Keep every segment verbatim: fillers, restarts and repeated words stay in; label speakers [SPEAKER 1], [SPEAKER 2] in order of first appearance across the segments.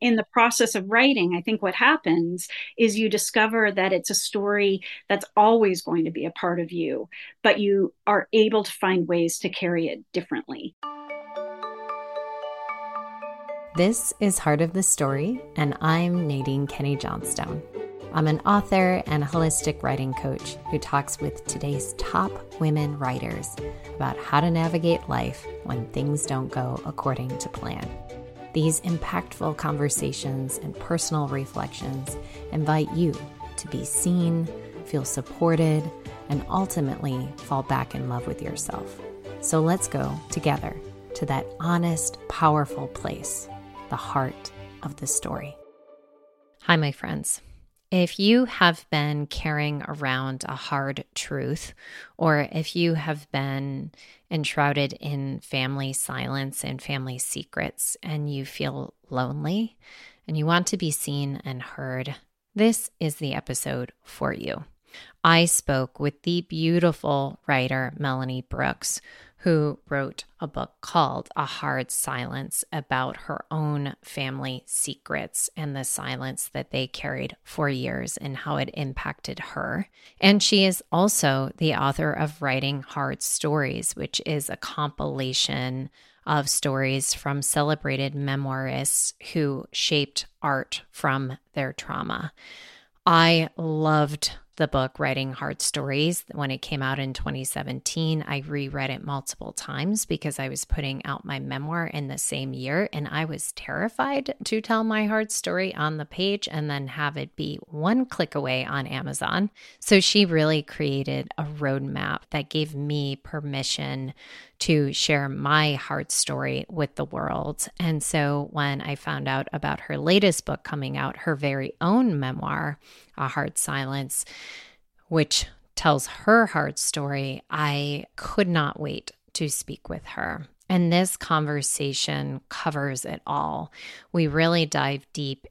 [SPEAKER 1] in the process of writing, I think what happens is you discover that it's a story that's always going to be a part of you, but you are able to find ways to carry it differently.
[SPEAKER 2] This is Heart of the Story, and I'm Nadine Kenny Johnstone. I'm an author and a holistic writing coach who talks with today's top women writers about how to navigate life when things don't go according to plan. These impactful conversations and personal reflections invite you to be seen, feel supported, and ultimately fall back in love with yourself. So let's go together to that honest, powerful place, the heart of the story. Hi, my friends. If you have been carrying around a hard truth, or if you have been enshrouded in family silence and family secrets, and you feel lonely and you want to be seen and heard, this is the episode for you. I spoke with the beautiful writer Melanie Brooks, who wrote a book called A Hard Silence about her own family secrets and the silence that they carried for years and how it impacted her. And she is also the author of Writing Hard Stories, which is a compilation of stories from celebrated memoirists who shaped art from their trauma. I loved the book Writing Hard Stories. When it came out in twenty seventeen, I reread it multiple times because I was putting out my memoir in the same year, and I was terrified to tell my hard story on the page and then have it be one click away on Amazon. So she really created a roadmap that gave me permission to share my hard story with the world. And so when I found out about her latest book coming out, her very own memoir, A Hard Silence, which tells her hard story, I could not wait to speak with her. And this conversation covers it all. We really dive deep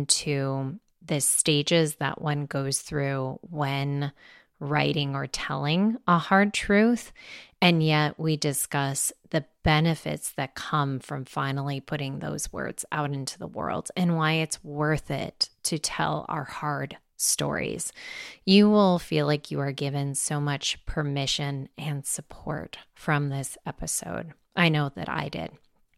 [SPEAKER 2] into the stages that one goes through when writing or telling a hard truth. And yet we discuss the benefits that come from finally putting those words out into the world and why it's worth it to tell our hard stories. You will feel like you are given so much permission and support from this episode. I know that I did.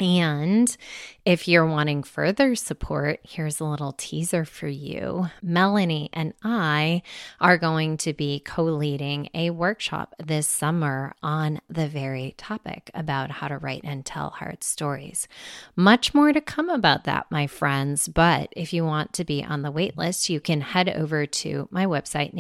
[SPEAKER 2] And if you're wanting further support, here's a little teaser for you. Melanie and I are going to be co-leading a workshop this summer on the very topic about how to write and tell hard stories. Much more to come about that, my friends. But if you want to be on the wait list, you can head over to my website,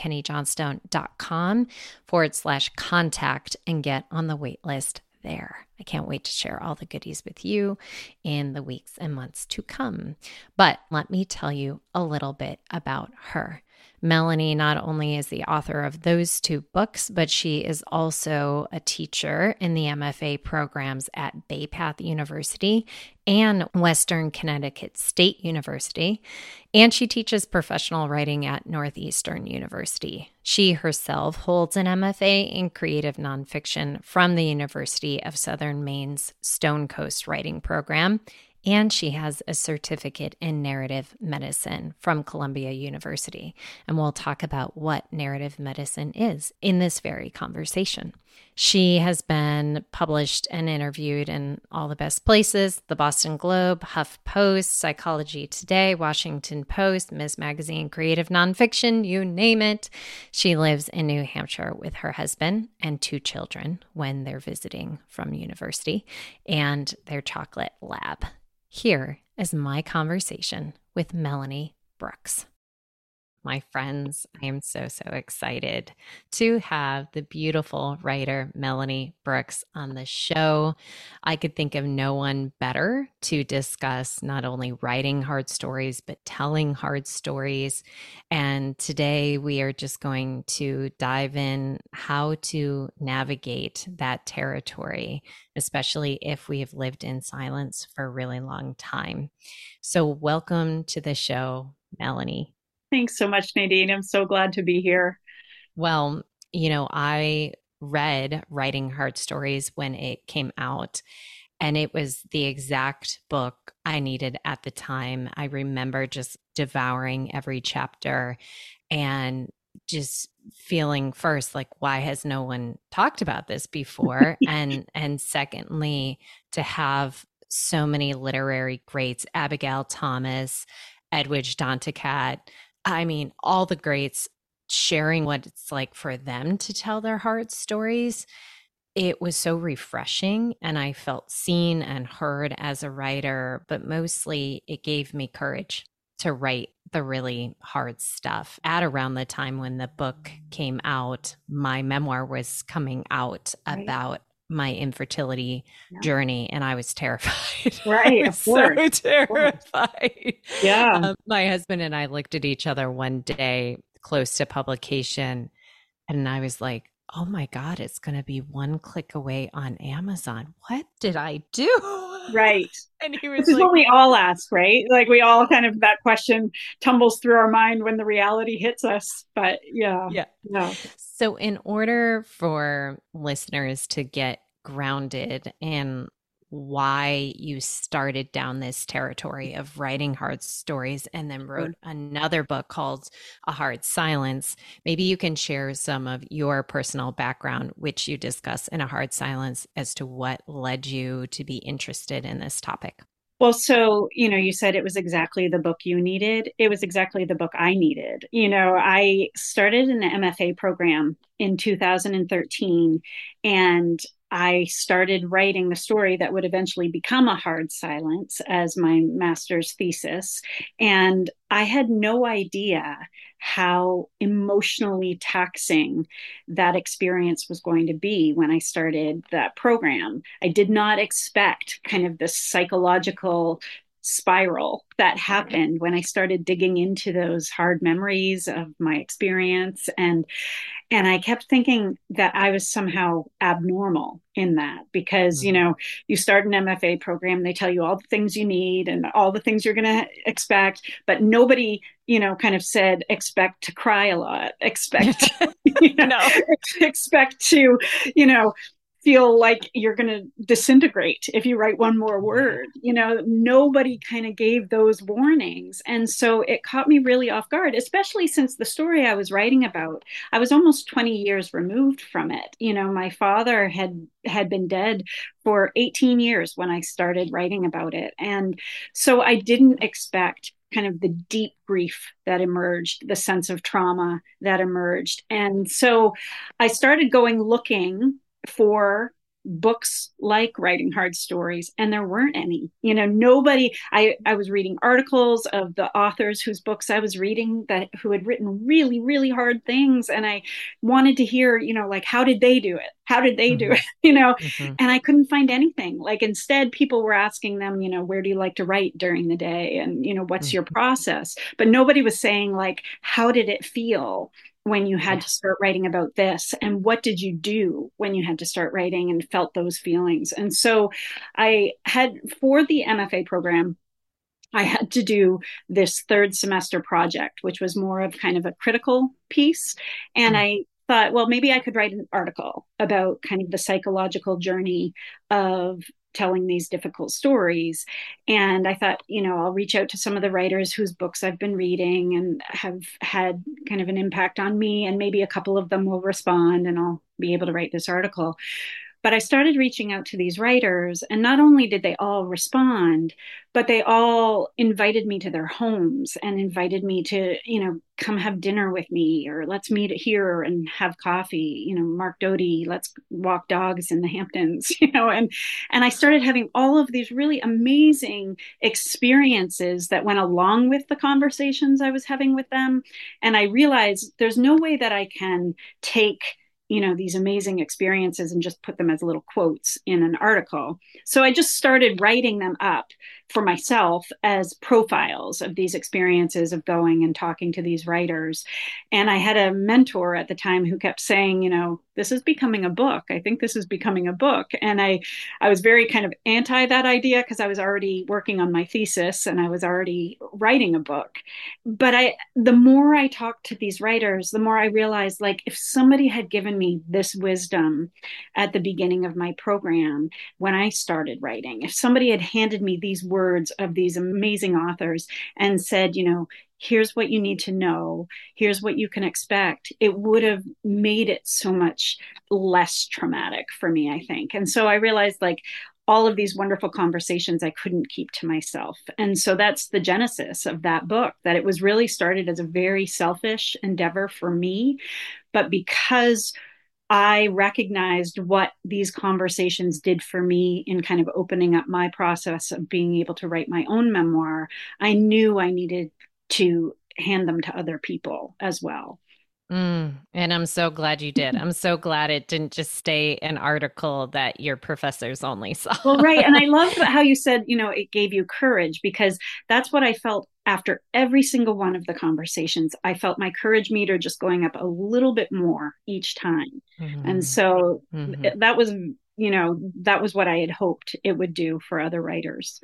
[SPEAKER 2] nadinekennyjohnstone.com forward slash contact and get on the wait list there. I can't wait to share all the goodies with you in the weeks and months to come. But let me tell you a little bit about her. Melanie not only is the author of those two books, but she is also a teacher in the M F A programs at Bay Path University and Western Connecticut State University, and she teaches professional writing at Northeastern University. She herself holds an M F A in creative nonfiction from the University of Southern Maine's Stone Coast Writing Program, and she has a certificate in narrative medicine from Columbia University. And we'll talk about what narrative medicine is in this very conversation. She has been published and interviewed in all the best places: the Boston Globe, HuffPost, Psychology Today, Washington Post, Ms. Magazine, Creative Nonfiction, you name it. She lives in New Hampshire with her husband and two children when they're visiting from university and their chocolate lab. Here is my conversation with Melanie Brooks. My friends, I am so, so excited to have the beautiful writer Melanie Brooks on the show. I could think of no one better to discuss not only writing hard stories, but telling hard stories. And today we are just going to dive in how to navigate that territory, especially if we have lived in silence for a really long time. So welcome to the show, Melanie.
[SPEAKER 1] Thanks so much, Nadine. I'm so glad to be here.
[SPEAKER 2] Well, you know, I read Writing Hard Stories when it came out, And it was the exact book I needed at the time. I remember just devouring every chapter and just feeling first like, why has no one talked about this before? And and secondly, to have so many literary greats, Abigail Thomas, Edwidge Danticat, I mean, all the greats sharing what it's like for them to tell their heart stories. It was so refreshing, and I felt seen and heard as a writer, but mostly it gave me courage to write the really hard stuff. At around the time when the book came out, my memoir was coming out
[SPEAKER 1] Right.
[SPEAKER 2] about my infertility
[SPEAKER 1] Yeah.
[SPEAKER 2] journey, and I was terrified.
[SPEAKER 1] Right,
[SPEAKER 2] I
[SPEAKER 1] of
[SPEAKER 2] was
[SPEAKER 1] course.
[SPEAKER 2] so terrified.
[SPEAKER 1] Yeah.
[SPEAKER 2] Um, my husband and I looked at each other one day close to publication, and I was like, oh my God, it's going to be one click away on Amazon. What did I do?
[SPEAKER 1] Right.
[SPEAKER 2] And he
[SPEAKER 1] This
[SPEAKER 2] was
[SPEAKER 1] is
[SPEAKER 2] like,
[SPEAKER 1] what we all ask, right? Like we all kind of, that question tumbles through our mind when the reality hits us. But yeah,
[SPEAKER 2] yeah.
[SPEAKER 1] yeah.
[SPEAKER 2] So, in order for listeners to get grounded in why you started down this territory of writing hard stories and then wrote another book called A Hard Silence, maybe you can share some of your personal background, which you discuss in A Hard Silence, as to what led you to be interested in this topic.
[SPEAKER 1] Well, so, you know, you said it was exactly the book you needed. It was exactly the book I needed. You know, I started an M F A program in two thousand thirteen, and I started writing the story that would eventually become A Hard Silence as my master's thesis. And I had no idea how emotionally taxing that experience was going to be when I started that program. I did not expect kind of the psychological spiral that happened when I started digging into those hard memories of my experience. And and I kept thinking that I was somehow abnormal in that because, you know, you start an M F A program, they tell you all the things you need and all the things you're going to expect, but nobody, you know, kind of said, expect to cry a lot, expect, you know, no. expect to, you know, feel like you're going to disintegrate if you write one more word. You know, nobody kind of gave those warnings. And so it caught me really off guard, especially since the story I was writing about, I was almost twenty years removed from it. You know, my father had had been dead for eighteen years when I started writing about it. And so I didn't expect kind of the deep grief that emerged, the sense of trauma that emerged. And so I started going looking for books like Writing Hard Stories, and there weren't any. You know, nobody, I, I was reading articles of the authors whose books I was reading that who had written really, really hard things. And I wanted to hear, you know, like, how did they do it? How did they do mm-hmm. it? You know, mm-hmm. and I couldn't find anything. Like instead, people were asking them, you know, where do you like to write during the day? And, you know, what's mm-hmm. your process? But nobody was saying like, how did it feel when you had yeah. to start writing about this, and what did you do when you had to start writing and felt those feelings? And so I had, for the M F A program, I had to do this third semester project, which was more of kind of a critical piece. And mm. I thought, well, maybe I could write an article about kind of the psychological journey of telling these difficult stories. And I thought, you know, I'll reach out to some of the writers whose books I've been reading and have had kind of an impact on me, and maybe a couple of them will respond and I'll be able to write this article. But I started reaching out to these writers, and not only did they all respond, but they all invited me to their homes and invited me to, you know, come have dinner with me, or let's meet here and have coffee. You know, Mark Doty, let's walk dogs in the Hamptons, you know, and, and I started having all of these really amazing experiences that went along with the conversations I was having with them. And I realized there's no way that I can take you know, these amazing experiences and just put them as little quotes in an article. So I just started writing them up for myself as profiles of these experiences of going and talking to these writers. And I had a mentor at the time who kept saying, you know, this is becoming a book. I think this is becoming a book. And I, I was very kind of anti that idea because I was already working on my thesis and I was already writing a book. But I, the more I talked to these writers, the more I realized like if somebody had given me this wisdom at the beginning of my program when I started writing, if somebody had handed me these words of these amazing authors and said, you know, here's what you need to know, here's what you can expect, it would have made it so much less traumatic for me, I think. And so I realized like all of these wonderful conversations I couldn't keep to myself. And so that's the genesis of that book, that it was really started as a very selfish endeavor for me. But because I recognized what these conversations did for me in kind of opening up my process of being able to write my own memoir, I knew I needed to hand them to other people as well.
[SPEAKER 2] Mm, and I'm so glad you did. I'm so glad it didn't just stay an article that your professors only saw.
[SPEAKER 1] Well, right. And I love how you said, you know, it gave you courage, because that's what I felt after every single one of the conversations. I felt my courage meter just going up a little bit more each time. Mm-hmm. And so mm-hmm. that was, you know, that was what I had hoped it would do for other writers.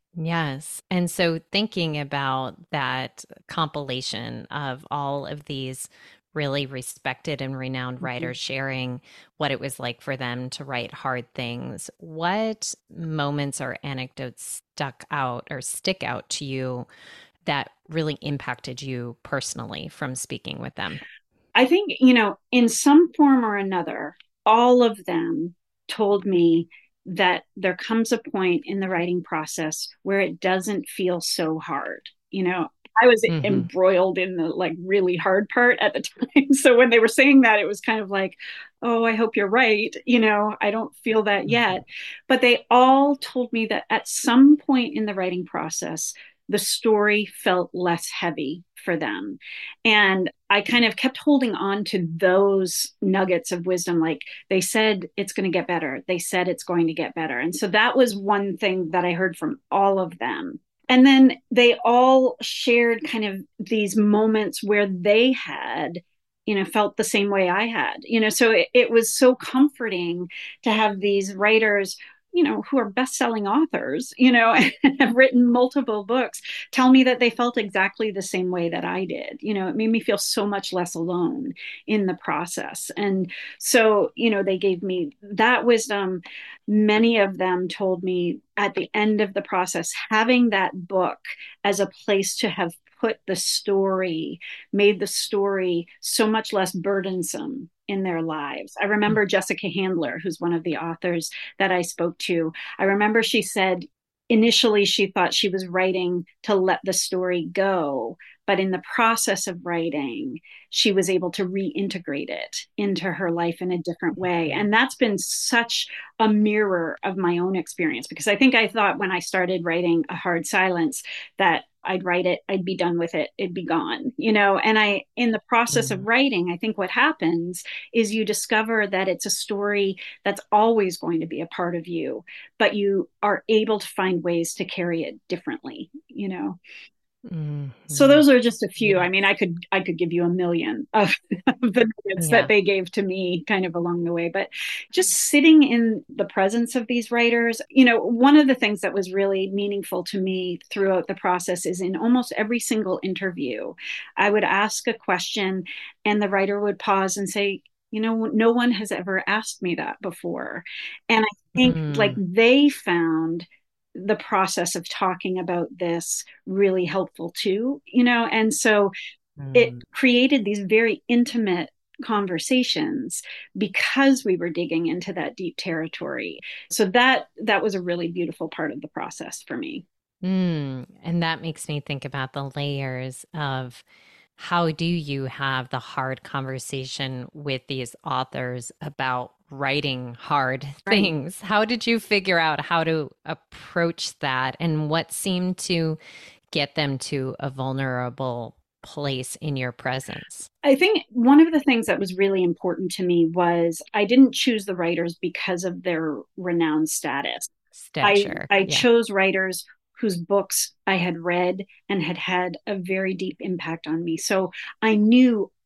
[SPEAKER 2] Yes. And so thinking about that compilation of all of these really respected and renowned mm-hmm. writers sharing what it was like for them to write hard things, what moments or anecdotes stuck out or stick out to you that really impacted you personally from speaking with them?
[SPEAKER 1] I think, you know, in some form or another, all of them told me that there comes a point in the writing process where it doesn't feel so hard. You know, I was mm-hmm. embroiled in the like really hard part at the time. So when they were saying that, it was kind of like, oh, I hope you're right. You know, I don't feel that yet. Mm-hmm. But they all told me that at some point in the writing process, the story felt less heavy for them. And I kind of kept holding on to those nuggets of wisdom. Like they said, it's going to get better. They said it's going to get better. And so that was one thing that I heard from all of them. And then they all shared kind of these moments where they had, you know, felt the same way I had, you know, so it, it was so comforting to have these writers, you know, who are best-selling authors, you know, and have written multiple books, tell me that they felt exactly the same way that I did. You know, it made me feel so much less alone in the process. And so, you know, they gave me that wisdom. Many of them told me at the end of the process, having that book as a place to have put the story, made the story so much less burdensome in their lives. I remember mm-hmm. Jessica Handler, who's one of the authors that I spoke to. I remember she said initially she thought she was writing to let the story go, but in the process of writing, she was able to reintegrate it into her life in a different way. And that's been such a mirror of my own experience, because I think I thought when I started writing A Hard Silence that I'd write it, I'd be done with it, it'd be gone, you know, and I, in the process mm-hmm. of writing, I think what happens is you discover that it's a story that's always going to be a part of you, but you are able to find ways to carry it differently, you know. Mm-hmm. So those are just a few. Yeah. I mean, I could I could give you a million of, of the nuggets yeah. that they gave to me kind of along the way. But just sitting in the presence of these writers, you know, one of the things that was really meaningful to me throughout the process is in almost every single interview, I would ask a question and the writer would pause and say, you know, no one has ever asked me that before. And I think mm. like they found the process of talking about this really helpful too, you know, and so mm. it created these very intimate conversations because we were digging into that deep territory. So that that was a really beautiful part of the process for me.
[SPEAKER 2] Mm. And that makes me think about the layers of how do you have the hard conversation with these authors about writing hard right. things? How did you figure out how to approach that, and what seemed to get them to a vulnerable place in your presence?
[SPEAKER 1] I think one of the things that was really important to me was I didn't choose the writers because of their renowned status.
[SPEAKER 2] Stature.
[SPEAKER 1] I, I
[SPEAKER 2] yeah.
[SPEAKER 1] chose writers whose books I had read and had had a very deep impact on me. So I knew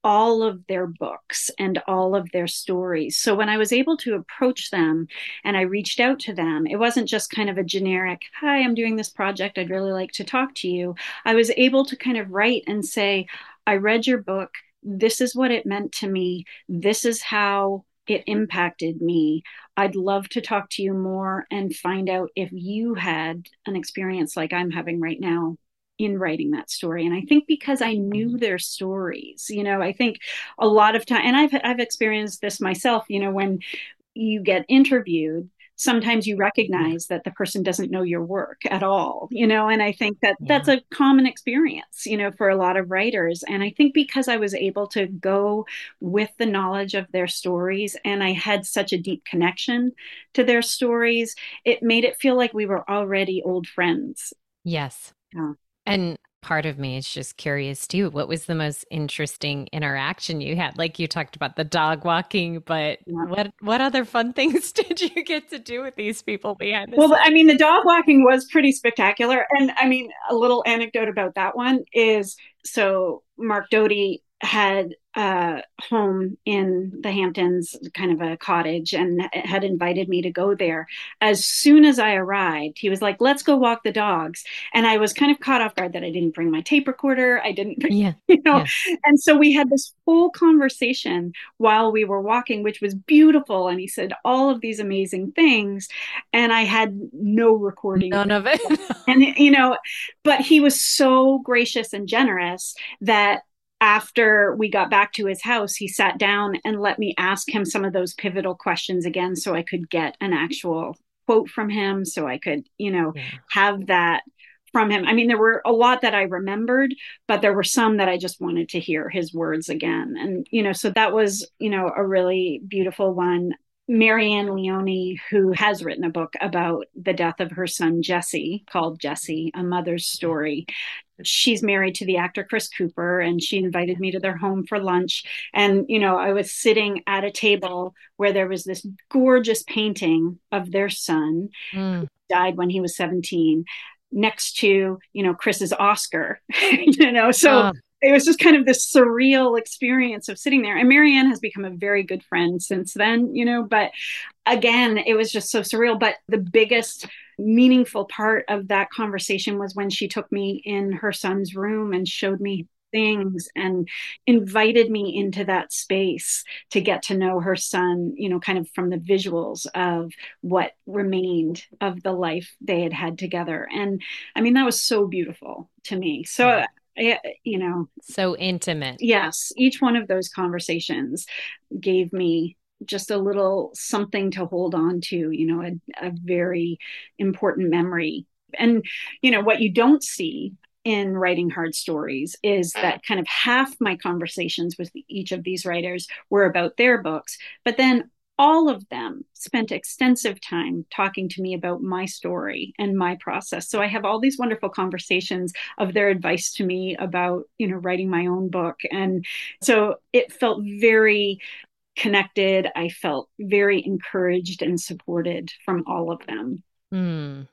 [SPEAKER 1] all of their books and all of their stories. So when I was able to approach them and I reached out to them, it wasn't just kind of a generic, hi, I'm doing this project. I'd really like to talk to you. I was able to kind of write and say, I read your book. This is what it meant to me. This is how it impacted me. I'd love to talk to you more and find out if you had an experience like I'm having right now in writing that story. And I think because I knew their stories, you know, I think a lot of time, and I've I've experienced this myself, you know, when you get interviewed, sometimes you recognize that the person doesn't know your work at all, you know, and I think that
[SPEAKER 2] Yeah.
[SPEAKER 1] that's a common experience, you know, for a lot of writers. And I think because I was able to go with the knowledge of their stories and I had such a deep connection to their stories, it made it feel like we were already old friends.
[SPEAKER 2] Yes.
[SPEAKER 1] Yeah.
[SPEAKER 2] And part of me is just curious too. What was the most interesting interaction you had? Like you talked about the dog walking, but
[SPEAKER 1] Yeah.
[SPEAKER 2] what what other fun things did you get to do with these people behind the
[SPEAKER 1] Well,
[SPEAKER 2] scenes?
[SPEAKER 1] I mean, the dog walking was pretty spectacular. And I mean, a little anecdote about that one is so Mark Doty had a home in the Hamptons, kind of a cottage, and had invited me to go there. As soon as I arrived, he was like, let's go walk the dogs. And I was kind of caught off guard that I didn't bring my tape recorder. I didn't bring,
[SPEAKER 2] Yeah.
[SPEAKER 1] you know,
[SPEAKER 2] Yeah.
[SPEAKER 1] and so we had this whole conversation while we were walking, which was beautiful. And he said all of these amazing things and I had no recording.
[SPEAKER 2] None of it.
[SPEAKER 1] And, you know, but he was so gracious and generous that after we got back to his house, he sat down and let me ask him some of those pivotal questions again so I could get an actual quote from him, so I could, you know,
[SPEAKER 2] Yeah.
[SPEAKER 1] have that from him. I mean, there were a lot that I remembered, but there were some that I just wanted to hear his words again. And, you know, so that was, you know, a really beautiful one. Marianne Leone, who has written a book about the death of her son Jesse, called Jesse, A Mother's Story. She's married to the actor Chris Cooper, and she invited me to their home for lunch. And, you know, I was sitting at a table where there was this gorgeous painting of their son, who
[SPEAKER 2] Mm.
[SPEAKER 1] died when he was seventeen, next to, you know, Chris's Oscar, you know, so
[SPEAKER 2] Oh,
[SPEAKER 1] it was just kind of this surreal experience of sitting there. And Marianne has become a very good friend since then, you know, but again, it was just so surreal. But the biggest meaningful part of that conversation was when she took me in her son's room and showed me things and invited me into that space to get to know her son, you know, kind of from the visuals of what remained of the life they had had together. And I mean, that was so beautiful to me. So, I, you know,
[SPEAKER 2] so intimate.
[SPEAKER 1] yes, each one of those conversations gave me just a little something to hold on to, you know, a, a very important memory. And, you know, what you don't see in writing hard stories is that kind of half my conversations with each of these writers were about their books, but then all of them spent extensive time talking to me about my story and my process. So I have all these wonderful conversations of their advice to me about, you know, writing my own book. And so it felt very connected. I felt very encouraged and supported from all of them.
[SPEAKER 2] Mm.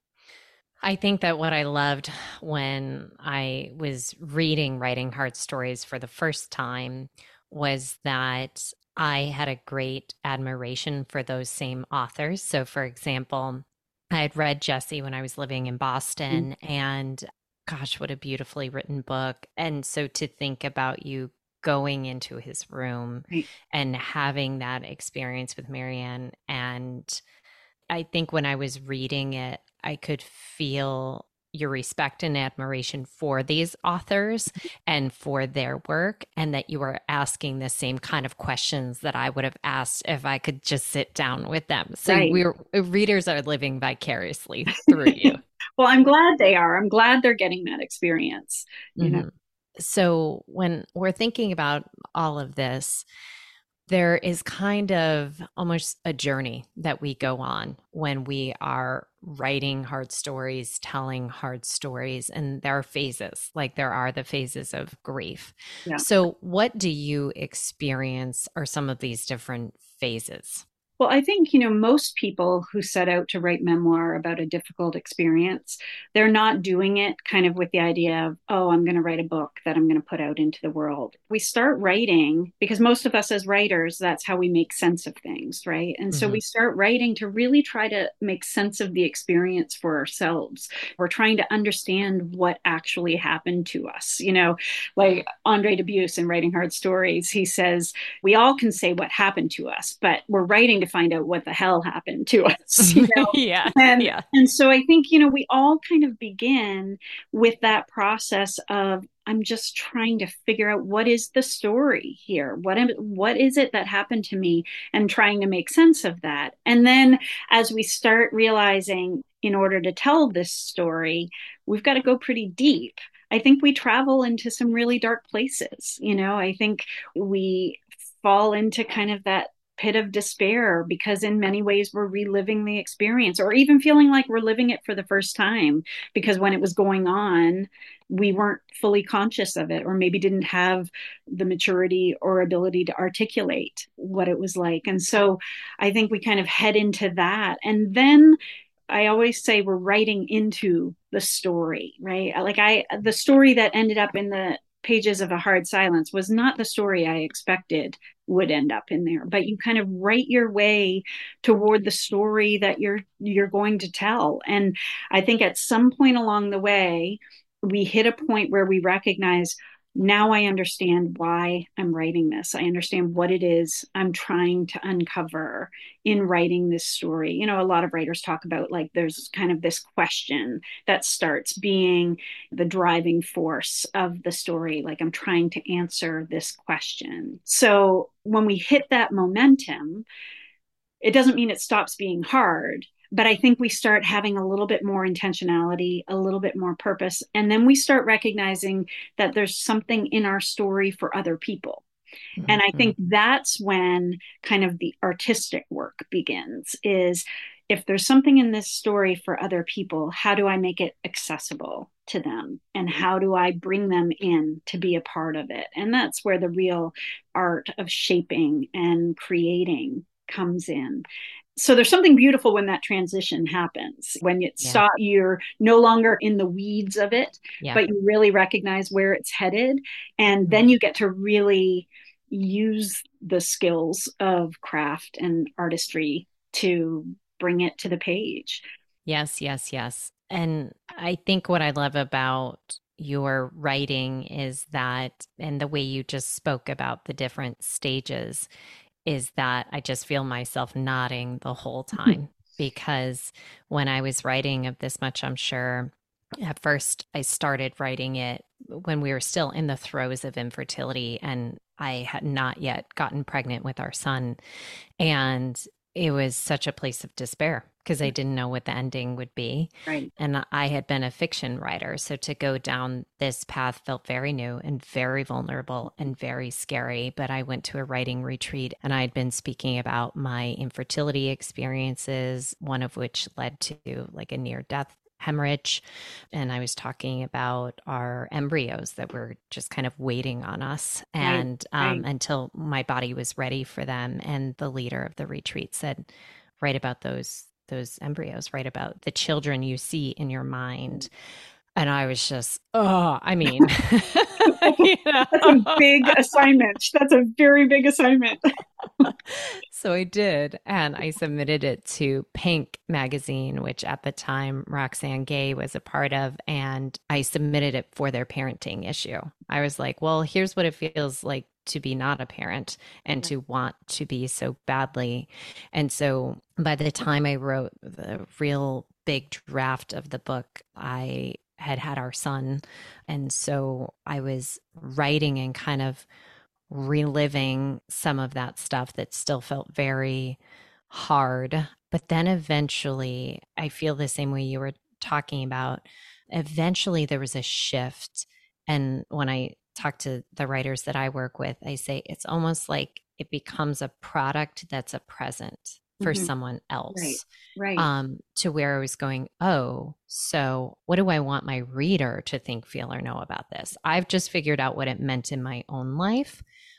[SPEAKER 2] I think that what I loved when I was reading Writing Hard Stories for the first time was that I had a great admiration for those same authors. So, for example, I had read Jesse when I was living in Boston, and gosh, what a beautifully written book. And so to think about you going into his room
[SPEAKER 1] Right.
[SPEAKER 2] and having that experience with Marianne, and I think when I was reading it, I could feel your respect and admiration for these authors and for their work, and that you were asking the same kind of questions that I would have asked if I could just sit down with them. So
[SPEAKER 1] Right.
[SPEAKER 2] we're readers are living vicariously through you.
[SPEAKER 1] Well, I'm glad they are. I'm glad they're getting that experience, you know.
[SPEAKER 2] Mhm. So when we're thinking about all of this, there is kind of almost a journey that we go on when we are writing hard stories, telling hard stories, and there are phases, like there are the phases of grief.
[SPEAKER 1] Yeah.
[SPEAKER 2] So, what do you experience are some of these different phases?
[SPEAKER 1] Well, I think, you know, most people who set out to write memoir about a difficult experience, they're not doing it kind of with the idea of, oh, I'm going to write a book that I'm going to put out into the world. We start writing because most of us as writers, that's how we make sense of things, right? And so
[SPEAKER 2] Mm-hmm.
[SPEAKER 1] we start writing to really try to make sense of the experience for ourselves. We're trying to understand what actually happened to us. You know, like Andre Dubus in Writing Hard Stories, he says, we all can say what happened to us, but we're writing to find out what the hell happened to us, you know?
[SPEAKER 2] Yeah.
[SPEAKER 1] And
[SPEAKER 2] Yeah.
[SPEAKER 1] and so I think, you know, we all kind of begin with that process of I'm just trying to figure out what is the story here? What am, what is it that happened to me and trying to make sense of that. And then as we start realizing in order to tell this story, we've got to go pretty deep. I think we travel into some really dark places. You know, I think we fall into kind of that pit of despair because in many ways we're reliving the experience or even feeling like we're living it for the first time because when it was going on we weren't fully conscious of it or maybe didn't have the maturity or ability to articulate what it was like. And so I think we kind of head into that, and then I always say we're writing into the story, right? Like I, the story that ended up in the pages of A Hard Silence was not the story I expected would end up in there, but you kind of write your way toward the story that you're you're going to tell. And I think at some point along the way, we hit a point where we recognize now I understand why I'm writing this. I understand what it is I'm trying to uncover in writing this story. You know, a lot of writers talk about like there's kind of this question that starts being the driving force of the story. Like I'm trying to answer this question. So when we hit that momentum, it doesn't mean it stops being hard, but I think we start having a little bit more intentionality, a little bit more purpose. And then we start recognizing that there's something in our story for other people. And I
[SPEAKER 2] Mm-hmm.
[SPEAKER 1] think that's when kind of the artistic work begins is if there's something in this story for other people, how do I make it accessible to them? And how do I bring them in to be a part of it? And that's where the real art of shaping and creating comes in. So there's something beautiful when that transition happens, when it
[SPEAKER 2] Yeah.
[SPEAKER 1] stop, you're no longer in the weeds of it,
[SPEAKER 2] Yeah.
[SPEAKER 1] but you really recognize where it's headed. And
[SPEAKER 2] Mm-hmm.
[SPEAKER 1] then you get to really use the skills of craft and artistry to bring it to the page.
[SPEAKER 2] Yes, yes, yes. And I think what I love about your writing is that, and the way you just spoke about the different stages, is that I just feel myself nodding the whole time. Because when I was writing of This Much, I'm Sure, at first I started writing it when we were still in the throes of infertility and I had not yet gotten pregnant with our son. And it was such a place of despair because I didn't know what the ending would be.
[SPEAKER 1] Right.
[SPEAKER 2] And I had been a fiction writer. So to go down this path felt very new and very vulnerable and very scary. But I went to a writing retreat and I had been speaking about my infertility experiences, one of which led to like a near death hemorrhage. And I was talking about our embryos that were just kind of waiting on us
[SPEAKER 1] Right.
[SPEAKER 2] and um,
[SPEAKER 1] Right.
[SPEAKER 2] until my body was ready for them. And the leader of the retreat said, write about those those embryos, write about the children you see in your mind. And I was just, oh, I mean, you
[SPEAKER 1] That's a
[SPEAKER 2] know.
[SPEAKER 1] big assignment. That's a very big assignment.
[SPEAKER 2] So I did, and I submitted it to Pink magazine, which at the time Roxane Gay was a part of, and I submitted it for their parenting issue. I was like, well, here's what it feels like to be not a parent and to want to be so badly. And so by the time I wrote the real big draft of the book, I had had our son. And so I was writing and kind of reliving some of that stuff that still felt very hard. But then eventually, I feel the same way you were talking about. Eventually, there was a shift. And when I talk to the writers that I work with, I say it's almost like it becomes a product that's a present for
[SPEAKER 1] Mhm.
[SPEAKER 2] someone
[SPEAKER 1] Right.
[SPEAKER 2] else.
[SPEAKER 1] Right.
[SPEAKER 2] Um, to where I was going, oh, so what do I want my reader to think, feel, or know about this? I've just figured out what it meant in my own life,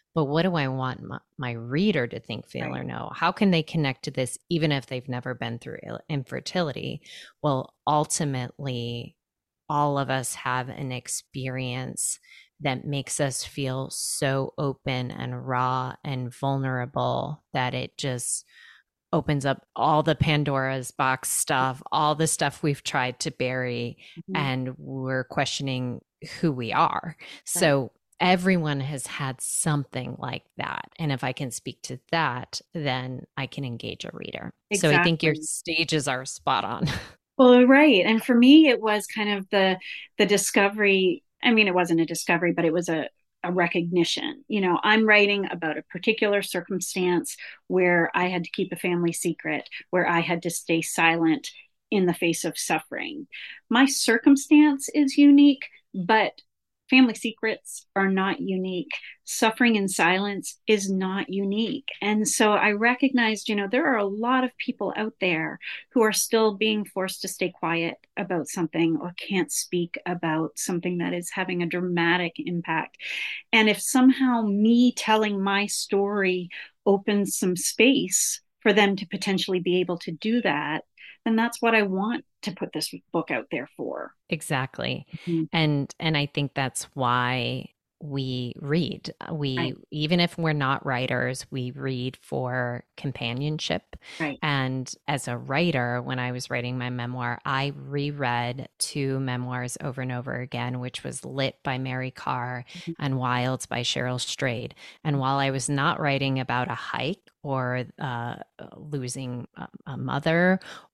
[SPEAKER 2] But what do I want my, my reader to think, feel,
[SPEAKER 1] Right.
[SPEAKER 2] or know? How can they connect to this even if they've never been through il- infertility? Well, ultimately, all of us have an experience that makes us feel so open and raw and vulnerable that it just opens up all the Pandora's box stuff, all the stuff we've tried to bury,
[SPEAKER 1] Mhm.
[SPEAKER 2] and we're questioning who we are.
[SPEAKER 1] Right.
[SPEAKER 2] So everyone has had something like that. And if I can speak to that, then I can engage a reader. So I think your
[SPEAKER 1] Exactly.
[SPEAKER 2] stages are spot on.
[SPEAKER 1] Well, right. And for me, it was kind of the the discovery. I mean, it wasn't a discovery, but it was a a recognition. You know, I'm writing about a particular circumstance where I had to keep a family secret, where I had to stay silent in the face of suffering. My circumstance is unique, but family secrets are not unique. Suffering in silence is not unique. And so I recognized, you know, there are a lot of people out there who are still being forced to stay quiet about something or can't speak about something that is having a dramatic impact. And if somehow me telling my story opens some space for them to potentially be able to do that, then that's what I want to put this book out there for.
[SPEAKER 2] Exactly.
[SPEAKER 1] Mhm.
[SPEAKER 2] And and I think that's why we read. We
[SPEAKER 1] Right,
[SPEAKER 2] even if we're not writers, we read for companionship.
[SPEAKER 1] right.
[SPEAKER 2] And as a writer, when I was writing my memoir, I reread two memoirs over and over again, which was Lit by Mary Karr
[SPEAKER 1] Mhm.
[SPEAKER 2] and Wilds by Cheryl Strayed. And while I was not writing about a hike or uh, losing a, a mother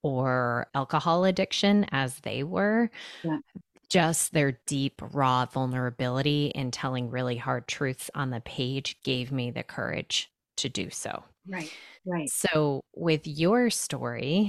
[SPEAKER 2] or alcohol addiction as they were,
[SPEAKER 1] Yeah,
[SPEAKER 2] just their deep, raw vulnerability in telling really hard truths on the page gave me the courage to do so.
[SPEAKER 1] right, right.
[SPEAKER 2] So, with your story,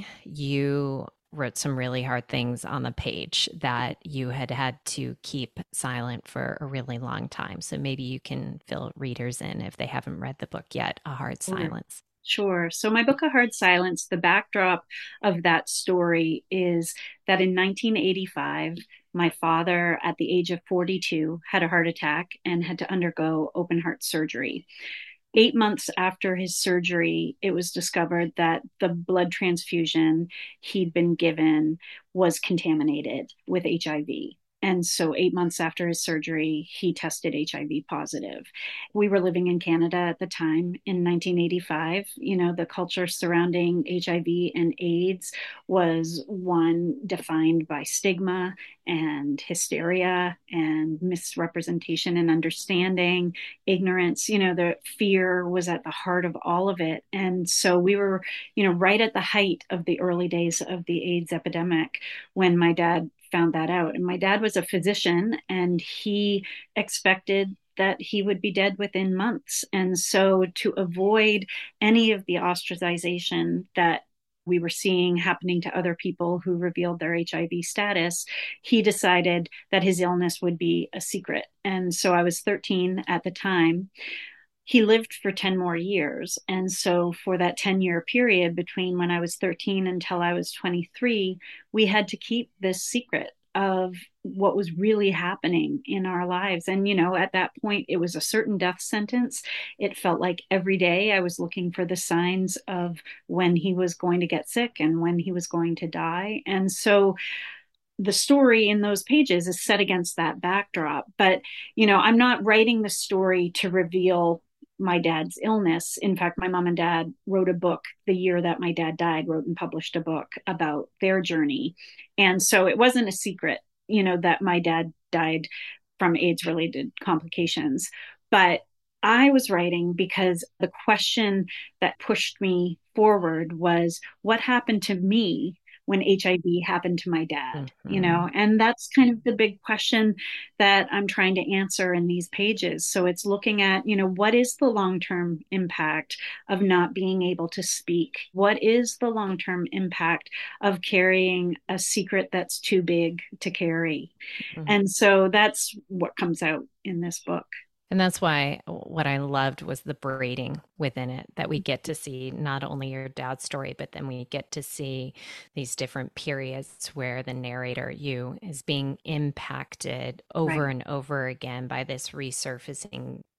[SPEAKER 2] you wrote some really hard things on the page that you had had to keep silent for a really long time. So, maybe you can fill readers in if they haven't read the book yet, A Hard
[SPEAKER 1] Sure.
[SPEAKER 2] Silence.
[SPEAKER 1] Sure. So, my book, A Hard Silence, the backdrop of that story is that in nineteen eighty-five, my father, at the age of forty-two, had a heart attack and had to undergo open heart surgery. Eight months after his surgery, it was discovered that the blood transfusion he'd been given was contaminated with H I V. And so, eight months after his surgery, he tested H I V positive. We were living in Canada at the time in nineteen eighty-five. You know, the culture surrounding H I V and AIDS was one defined by stigma and hysteria and misrepresentation and understanding, ignorance. You know, the fear was at the heart of all of it. And so we were, you know, right at the height of the early days of the AIDS epidemic when my dad found that out. And my dad was a physician and he expected that he would be dead within months. And so, to avoid any of the ostracization that we were seeing happening to other people who revealed their H I V status, he decided that his illness would be a secret. And so I was thirteen at the time. He lived for ten more years. And so for that ten year period between when I was thirteen until I was twenty-three, we had to keep this secret of what was really happening in our lives. And, you know, at that point, it was a certain death sentence. It felt like every day I was looking for the signs of when he was going to get sick and when he was going to die. And so the story in those pages is set against that backdrop. But, you know, I'm not writing the story to reveal my dad's illness. In fact, my mom and dad wrote a book the year that my dad died, wrote and published a book about their journey. And so it wasn't a secret, you know, that my dad died from AIDS related complications. But I was writing because the question that pushed me forward was what happened to me when H I V happened to my dad, you know?
[SPEAKER 2] Mhm.
[SPEAKER 1] And that's kind of the big question that I'm trying to answer in these pages. So it's looking at, you know, what is the long term impact of not being able to speak? What is the long term impact of carrying a secret that's too big to carry? And so that's what comes out in this book.
[SPEAKER 2] And that's why what I loved was the braiding within it, that we get to see not only your dad's story, but then we get to see these different periods where the narrator, you, is being impacted over
[SPEAKER 1] Right.
[SPEAKER 2] and over again by this resurfacing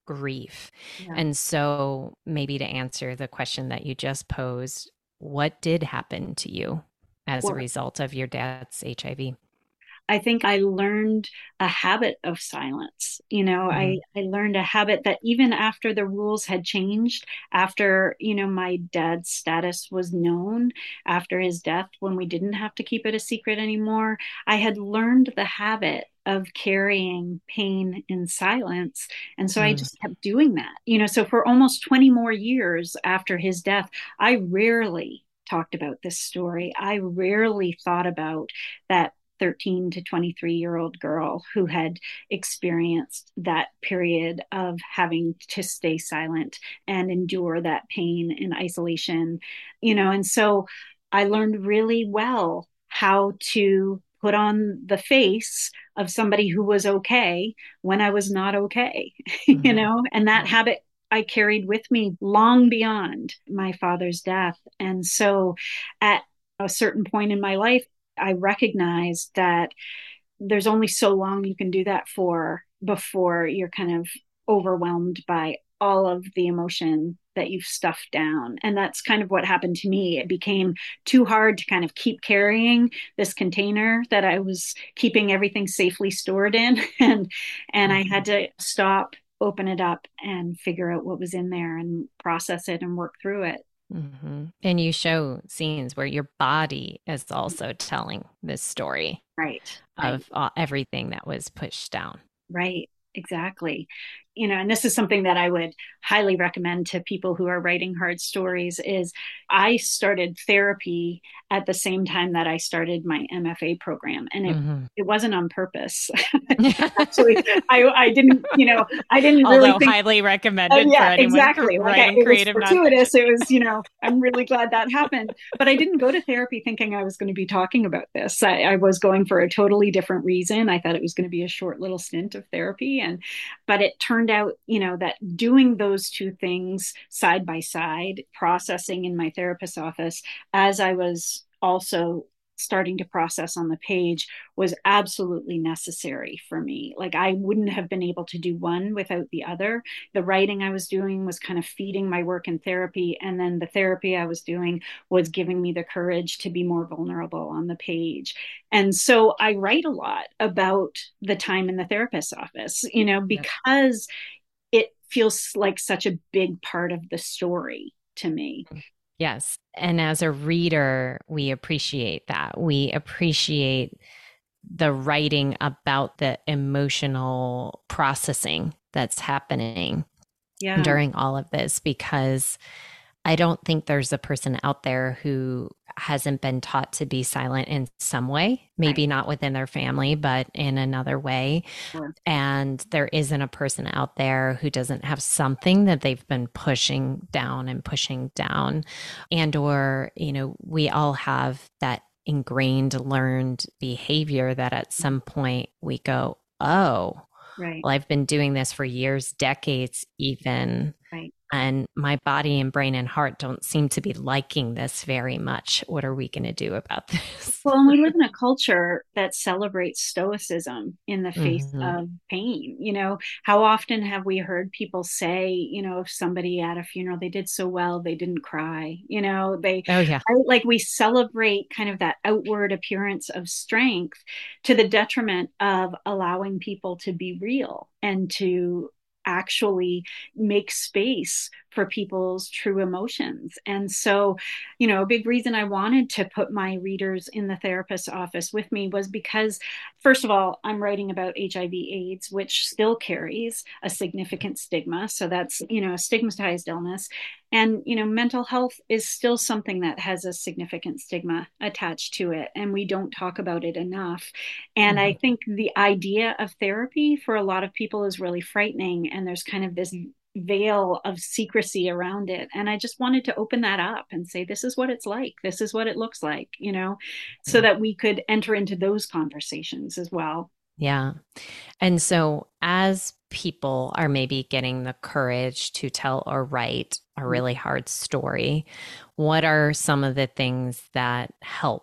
[SPEAKER 2] grief.
[SPEAKER 1] Yeah.
[SPEAKER 2] And so, maybe to answer the question that you just posed, what did happen to you as a
[SPEAKER 1] Well,
[SPEAKER 2] result of your dad's H I V?
[SPEAKER 1] I think I learned a habit of silence. You know,
[SPEAKER 2] Mm-hmm.
[SPEAKER 1] I, I learned a habit that even after the rules had changed, after, you know, my dad's status was known, after his death, when we didn't have to keep it a secret anymore, I had learned the habit of carrying pain in silence. And so I
[SPEAKER 2] Mm-hmm.
[SPEAKER 1] just kept doing that. You know, so for almost twenty more years after his death, I rarely talked about this story. I rarely thought about that thirteen to twenty-three year old girl who had experienced that period of having to stay silent and endure that pain and isolation, you know. And so I learned really well how to put on the face of somebody who was okay when I was not okay, you
[SPEAKER 2] Mm-hmm.
[SPEAKER 1] know, and that habit I carried with me long beyond my father's death. And so at a certain point in my life, I recognized that there's only so long you can do that for before you're kind of overwhelmed by all of the emotion that you've stuffed down. And that's kind of what happened to me. It became too hard to kind of keep carrying this container that I was keeping everything safely stored in. And and I had to stop, open it up, and figure out what was in there and process it and work through it.
[SPEAKER 2] Mm-hmm. And you show scenes where your body is also telling this story
[SPEAKER 1] Right. Right.
[SPEAKER 2] of uh, everything that was pushed down.
[SPEAKER 1] Right, exactly. You know, and this is something that I would highly recommend to people who are writing hard stories is I started therapy at the same time that I started my M F A program, and it
[SPEAKER 2] Mm-hmm.
[SPEAKER 1] it wasn't on purpose. Actually, I I didn't, you know, I didn't really
[SPEAKER 2] Although
[SPEAKER 1] think.
[SPEAKER 2] highly
[SPEAKER 1] Uh,
[SPEAKER 2] recommended for
[SPEAKER 1] yeah,
[SPEAKER 2] anyone cr-
[SPEAKER 1] exactly. Like I,
[SPEAKER 2] writing
[SPEAKER 1] it was
[SPEAKER 2] creative nonfiction.
[SPEAKER 1] fortuitous. It was, you know, I'm really glad that happened. But I didn't go to therapy thinking I was going to be talking about this. I, I was going for a totally different reason. I thought it was going to be a short little stint of therapy. And, but it turned out, you know, that doing those two things side by side, processing in my therapist's office as I was also starting to process on the page was absolutely necessary for me. Like I wouldn't have been able to do one without the other. The writing I was doing was kind of feeding my work in therapy. And then the therapy I was doing was giving me the courage to be more vulnerable on the page. And so I write a lot about the time in the therapist's office, you know,
[SPEAKER 2] Yep.
[SPEAKER 1] because it feels like such a big part of the story to me.
[SPEAKER 2] Yes. And as a reader, we appreciate that. We appreciate the writing about the emotional processing that's happening
[SPEAKER 1] Yeah,
[SPEAKER 2] during all of this because I don't think there's a person out there who hasn't been taught to be silent in some way,
[SPEAKER 1] right.
[SPEAKER 2] maybe not within their family, but in another way.
[SPEAKER 1] Sure.
[SPEAKER 2] And there isn't a person out there who doesn't have something that they've been pushing down and pushing down. And, or, you know, we all have that ingrained, learned behavior that at some point we go, oh,
[SPEAKER 1] Right.
[SPEAKER 2] well, I've been doing this for years, decades, even.
[SPEAKER 1] Right.
[SPEAKER 2] And my body and brain and heart don't seem to be liking this very much. What are we going to do about this?
[SPEAKER 1] Well, and we live in a culture that celebrates stoicism in the face
[SPEAKER 2] Mm-hmm.
[SPEAKER 1] of pain. You know, how often have we heard people say, you know, if somebody at a funeral, they did so well, they didn't cry, you know, they,
[SPEAKER 2] Oh, yeah.
[SPEAKER 1] I, like we celebrate kind of that outward appearance of strength to the detriment of allowing people to be real and to actually make space for people's true emotions. And so, you know, a big reason I wanted to put my readers in the therapist's office with me was because, first of all, I'm writing about H I V AIDS, which still carries a significant stigma. So that's, you know, a stigmatized illness. And, you know, mental health is still something that has a significant stigma attached to it. And we don't talk about it enough. And I
[SPEAKER 2] Mm-hmm.
[SPEAKER 1] think the idea of therapy for a lot of people is really frightening. And there's kind of this veil of secrecy around it. And I just wanted to open that up and say, this is what it's like. This is what it looks like, you know, so that we could enter into those conversations as well.
[SPEAKER 2] Yeah. And so, as people are maybe getting the courage to tell or write a really hard story, what are some of the things that help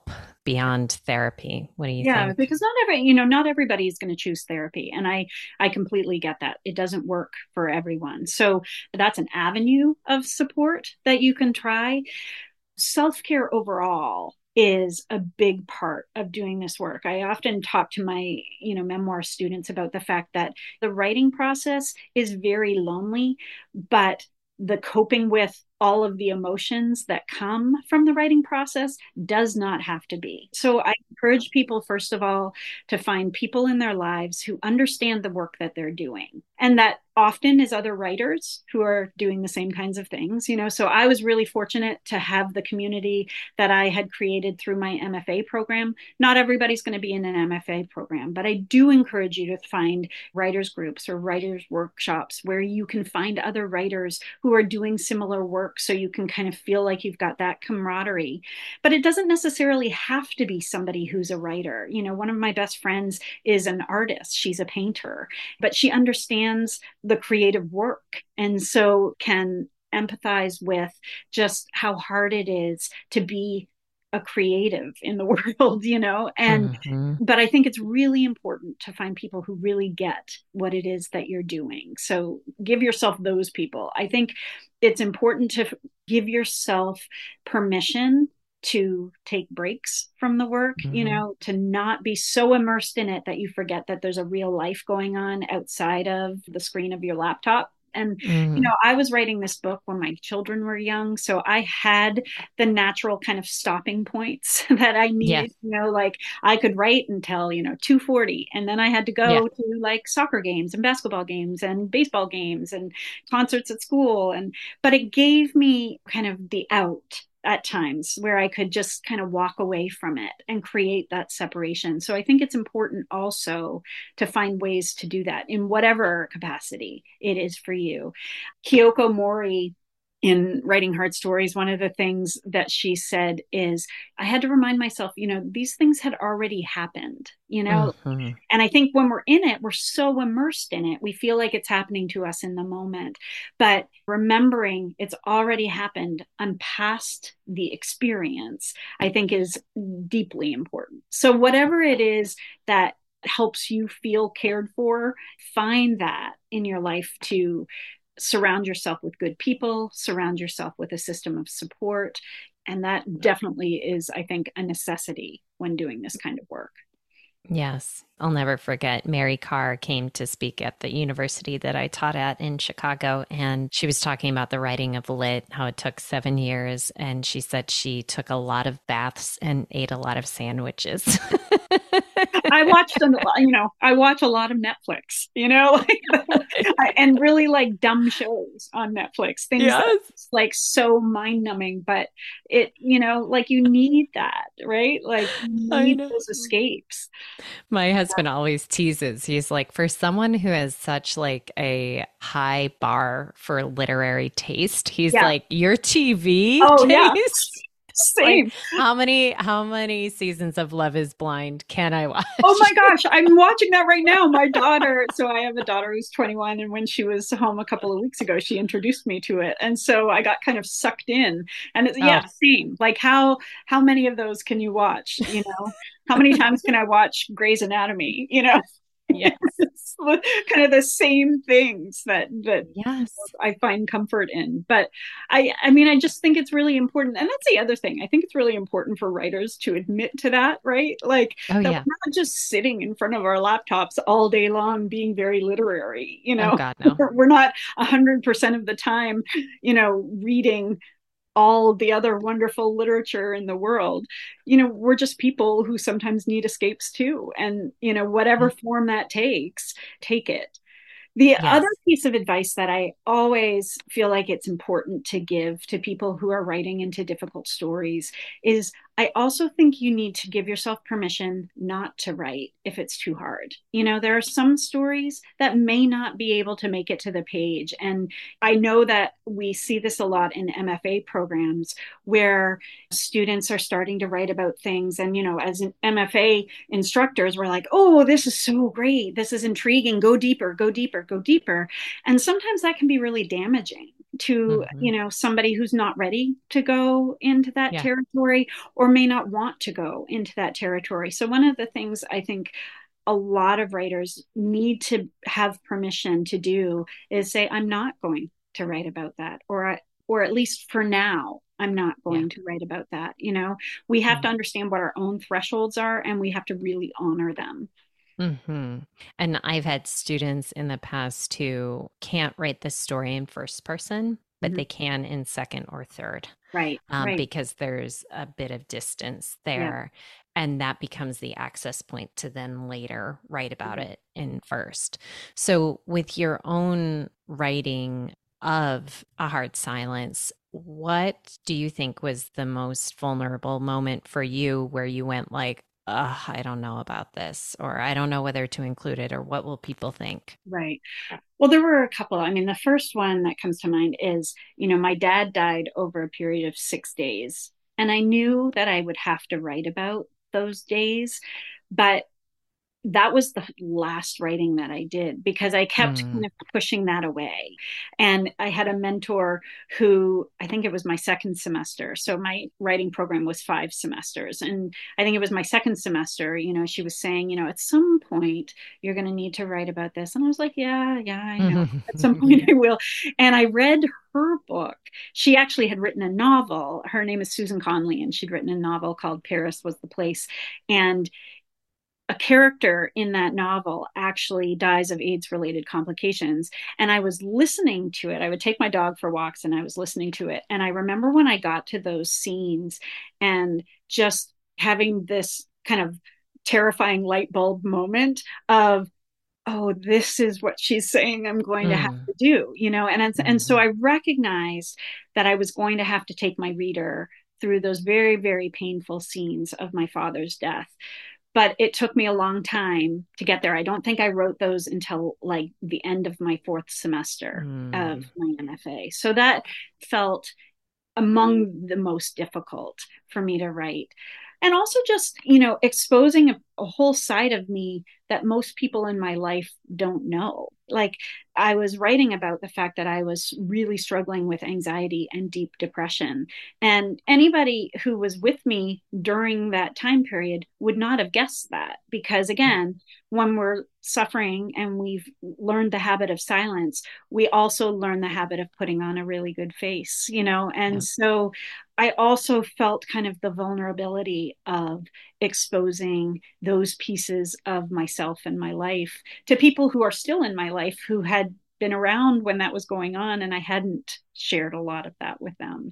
[SPEAKER 2] beyond therapy. What do you
[SPEAKER 1] Yeah,
[SPEAKER 2] think?
[SPEAKER 1] because not every, you know, not everybody is going to choose therapy. And I I completely get that. It doesn't work for everyone. So that's an avenue of support that you can try. Self-care overall is a big part of doing this work. I often talk to my, you know, memoir students about the fact that the writing process is very lonely, but the coping with all of the emotions that come from the writing process does not have to be. So I encourage people, first of all, to find people in their lives who understand the work that they're doing. And that often is other writers who are doing the same kinds of things, you know. So I was really fortunate to have the community that I had created through my M F A program. Not everybody's going to be in an M F A program, but I do encourage you to find writers groups or writers workshops where you can find other writers who are doing similar work, so you can kind of feel like you've got that camaraderie. But it doesn't necessarily have to be somebody who's a writer. You know, one of my best friends is an artist. She's a painter, but she understands the creative work and so can empathize with just how hard it is to be a creative in the world, you know. And
[SPEAKER 2] Mm-hmm.
[SPEAKER 1] but I think it's really important to find people who really get what it is that you're doing. So give yourself those people. I think it's important to give yourself permission to take breaks from the work, you
[SPEAKER 2] Mm-hmm.
[SPEAKER 1] know, to not be so immersed in it that you forget that there's a real life going on outside of the screen of your laptop. And, you
[SPEAKER 2] Mm-hmm.
[SPEAKER 1] know, I was writing this book when my children were young. So I had the natural kind of stopping points that I
[SPEAKER 2] Yeah.
[SPEAKER 1] needed, you know, like I could write until, you know, two forty. And then I had to
[SPEAKER 2] Yeah.
[SPEAKER 1] go to like soccer games and basketball games and baseball games and concerts at school. And, but it gave me kind of the out at times where I could just kind of walk away from it and create that separation. So I think it's important also to find ways to do that in whatever capacity it is for you. Kyoko Mori, in writing hard stories, one of the things that she said is, I had to remind myself, you know, these things had already happened, you know,
[SPEAKER 2] Mm-hmm.
[SPEAKER 1] and I think when we're in it, we're so immersed in it, we feel like it's happening to us in the moment. But remembering it's already happened, I'm past the experience, I think is deeply important. So, whatever it is that helps you feel cared for, find that in your life to surround yourself with good people, surround yourself with a system of support. And that definitely is, I think, a necessity when doing this kind of work.
[SPEAKER 2] Yes. I'll never forget Mary Carr came to speak at the university that I taught at in Chicago. And she was talking about the writing of Lit, how it took seven years. And she said she took a lot of baths and ate a lot of sandwiches.
[SPEAKER 1] I watched a, you know, I watch a lot of Netflix, you know, like, and really like dumb shows on Netflix, things that
[SPEAKER 2] Yes.
[SPEAKER 1] like so mind numbing, but it, you know, like you need that, right? Like you
[SPEAKER 2] I
[SPEAKER 1] need
[SPEAKER 2] know.
[SPEAKER 1] those escapes.
[SPEAKER 2] My husband always teases. He's like, for someone who has such like a high bar for literary taste, he's
[SPEAKER 1] Yeah.
[SPEAKER 2] like, your T V
[SPEAKER 1] Oh yeah.
[SPEAKER 2] taste. Like
[SPEAKER 1] Same.
[SPEAKER 2] how many how many seasons of Love is Blind can I
[SPEAKER 1] Oh
[SPEAKER 2] watch?
[SPEAKER 1] my gosh, I'm watching that right now. My daughter, so I have a daughter who's twenty-one, and when she was home a couple of weeks ago, she introduced me to it. And so I got kind of sucked in. And it's, yeah,
[SPEAKER 2] Oh,
[SPEAKER 1] same. Like how how many of those can you watch, you know? How many times can I watch Grey's Anatomy, you know?
[SPEAKER 2] yes.
[SPEAKER 1] It's kind of the same things that that
[SPEAKER 2] Yes.
[SPEAKER 1] I find comfort in. But I I mean I just think it's really important. And that's the other thing. I think it's really important for writers to admit to that, right? Like
[SPEAKER 2] Oh
[SPEAKER 1] that
[SPEAKER 2] yeah.
[SPEAKER 1] we're not just sitting in front of our laptops all day long being very literary, you
[SPEAKER 2] Oh
[SPEAKER 1] know.
[SPEAKER 2] God, no.
[SPEAKER 1] We're not a hundred percent of the time, you know, reading all the other wonderful literature in the world. You know, we're just people who sometimes need escapes too. And, you know, whatever
[SPEAKER 2] Yeah.
[SPEAKER 1] form that takes, take it. The other
[SPEAKER 2] Yes.
[SPEAKER 1] piece of advice that I always feel like it's important to give to people who are writing into difficult stories is I also think you need to give yourself permission not to write if it's too hard. You know, there are some stories that may not be able to make it to the page. And I know that we see this a lot in M F A programs where students are starting to write about things. And, you know, as an M F A instructors, we're like, oh, this is so great. This is intriguing. Go deeper, go deeper, go deeper. And sometimes that can be really damaging, to,
[SPEAKER 2] Mm-hmm.
[SPEAKER 1] you know, somebody who's not ready to go into that
[SPEAKER 2] Yeah.
[SPEAKER 1] territory or may not want to go into that territory. So one of the things I think a lot of writers need to have permission to do is say, I'm not going to write about that, or I, or at least for now, I'm not
[SPEAKER 2] Yeah.
[SPEAKER 1] going to write about that. You know, we have
[SPEAKER 2] Mm.
[SPEAKER 1] to understand what our own thresholds are, and we have to really honor them.
[SPEAKER 2] Mm-hmm. And I've had students in the past who can't write the story in first person, but
[SPEAKER 1] Mhm.
[SPEAKER 2] they can in second or third,
[SPEAKER 1] Right,
[SPEAKER 2] um,
[SPEAKER 1] right.
[SPEAKER 2] because there's a bit of distance
[SPEAKER 1] Yeah.
[SPEAKER 2] there. And that becomes the access point to then later write about
[SPEAKER 1] Mhm.
[SPEAKER 2] it in first. So, with your own writing of A Hard Silence, what do you think was the most vulnerable moment for you where you went like, Ugh, I don't know about this, or I don't know whether to include it, or what will people think?
[SPEAKER 1] Right. Well, there were a couple. I mean, the first one that comes to mind is, you know, my dad died over a period of six days. And I knew that I would have to write about those days, but that was the last writing that I did because I kept kind
[SPEAKER 2] Mm,
[SPEAKER 1] of pushing that away. And I had a mentor who I think it was my second semester. So my writing program was five semesters. And I think it was my second semester, you know, she was saying, you know, at some point you're going to need to write about this. And I was like, yeah, yeah, I know. At some point I will. And I read her book. She actually had written a novel. Her name is Susan Conley, and she'd written a novel called Paris Was the Place. And a character in that novel actually dies of AIDS related complications. And I was listening to it. I would take my dog for walks and I was listening to it. And I remember when I got to those scenes and just having this kind of terrifying light bulb moment of, oh, this is what she's saying I'm going to have
[SPEAKER 2] mm,
[SPEAKER 1] to do, you know? And, and so
[SPEAKER 2] mhm,
[SPEAKER 1] I recognized that I was going to have to take my reader through those very, very painful scenes of my father's death, but it took me a long time to get there. I don't think I wrote those until like the end of my fourth semester of
[SPEAKER 2] mm,
[SPEAKER 1] my M F A. So that felt among the most difficult for me to write. And also just, you know, exposing a, a whole side of me that most people in my life don't know. Like I was writing about the fact that I was really struggling with anxiety and deep depression. And anybody who was with me during that time period would not have guessed that because,
[SPEAKER 2] yeah,
[SPEAKER 1] again, when we're suffering and we've learned the habit of silence, we also learn the habit of putting on a really good face, you know? And
[SPEAKER 2] yeah,
[SPEAKER 1] so I also felt kind of the vulnerability of exposing those pieces of myself and my life to people who are still in my life who had been around when that was going on. And I hadn't shared a lot of that with them.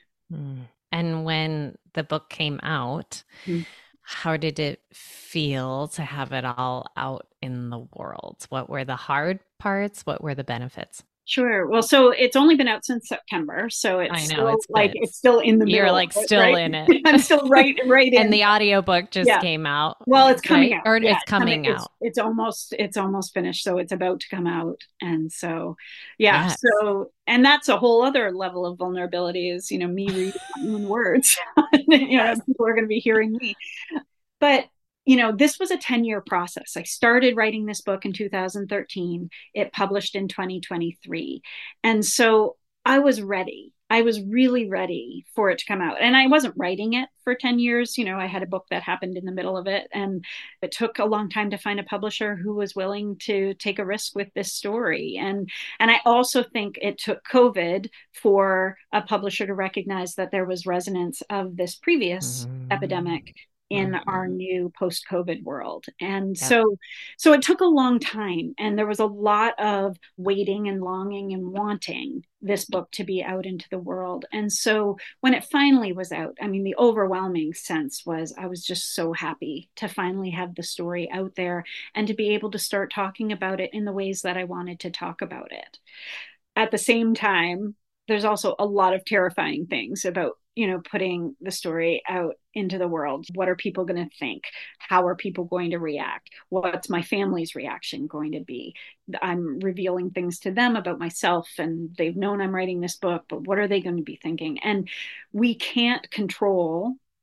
[SPEAKER 2] mm. And when the book came out,
[SPEAKER 1] Mm-hmm.
[SPEAKER 2] how did it feel to have it all out in the world? What were the hard parts? What were the benefits?
[SPEAKER 1] Sure. Well, so it's only been out since September, so it's
[SPEAKER 2] I know
[SPEAKER 1] still
[SPEAKER 2] it's
[SPEAKER 1] like
[SPEAKER 2] been
[SPEAKER 1] it's still in the
[SPEAKER 2] you're
[SPEAKER 1] middle
[SPEAKER 2] like
[SPEAKER 1] of it,
[SPEAKER 2] still
[SPEAKER 1] right?
[SPEAKER 2] in it.
[SPEAKER 1] I'm still right right
[SPEAKER 2] And
[SPEAKER 1] in.
[SPEAKER 2] the audiobook just
[SPEAKER 1] Yeah.
[SPEAKER 2] came out,
[SPEAKER 1] Well, it's coming
[SPEAKER 2] right?
[SPEAKER 1] out.
[SPEAKER 2] Or
[SPEAKER 1] Yeah,
[SPEAKER 2] it's
[SPEAKER 1] it's coming.
[SPEAKER 2] coming
[SPEAKER 1] It's
[SPEAKER 2] out.
[SPEAKER 1] it's almost it's almost finished, so it's about to come out. And so, yeah.
[SPEAKER 2] Yes.
[SPEAKER 1] So, and that's a whole other level of vulnerability is, you know, me reading my own words. You know,
[SPEAKER 2] Yes.
[SPEAKER 1] people are going to be hearing me. But, you know, this was a ten year process. I started writing this book in two thousand thirteen. It published in twenty twenty-three. And so I was ready. I was really ready for it to come out. And I wasn't writing it for ten years. You know, I had a book that happened in the middle of it. And it took a long time to find a publisher who was willing to take a risk with this story. And and I also think it took COVID for a publisher to recognize that there was resonance of this previous
[SPEAKER 2] Mhm.
[SPEAKER 1] epidemic in our
[SPEAKER 2] Mhm.
[SPEAKER 1] new post-COVID world. And
[SPEAKER 2] Yep.
[SPEAKER 1] so so it took a long time and there was a lot of waiting and longing and wanting this book to be out into the world. And so when it finally was out, I mean the overwhelming sense was I was just so happy to finally have the story out there and to be able to start talking about it in the ways that I wanted to talk about it. At the same time, there's also a lot of terrifying things about, you know, putting the story out into the world. What are people going to think? How are people going to react? What's my family's reaction going to be? I'm revealing things to them about myself and they've known I'm writing this book, but what are they going to be thinking? And we can't control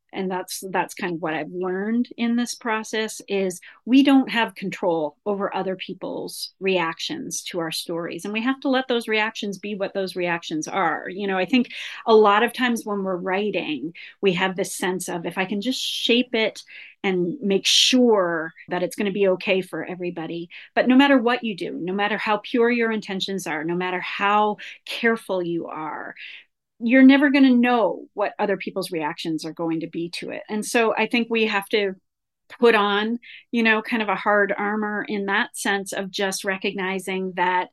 [SPEAKER 1] and that's that's kind of what I've learned in this process, is we don't have control over other people's reactions to our stories, and we have to let those reactions be what those reactions are. You know, I think a lot of times when we're writing, we have this sense of, if I can just shape it and make sure that it's going to be okay for everybody. But no matter what you do, no matter how pure your intentions are, no matter how careful you are, you're never going to know what other people's reactions are going to be to it. And so I think we have to put on, you know, kind of a hard armor in that sense of just recognizing that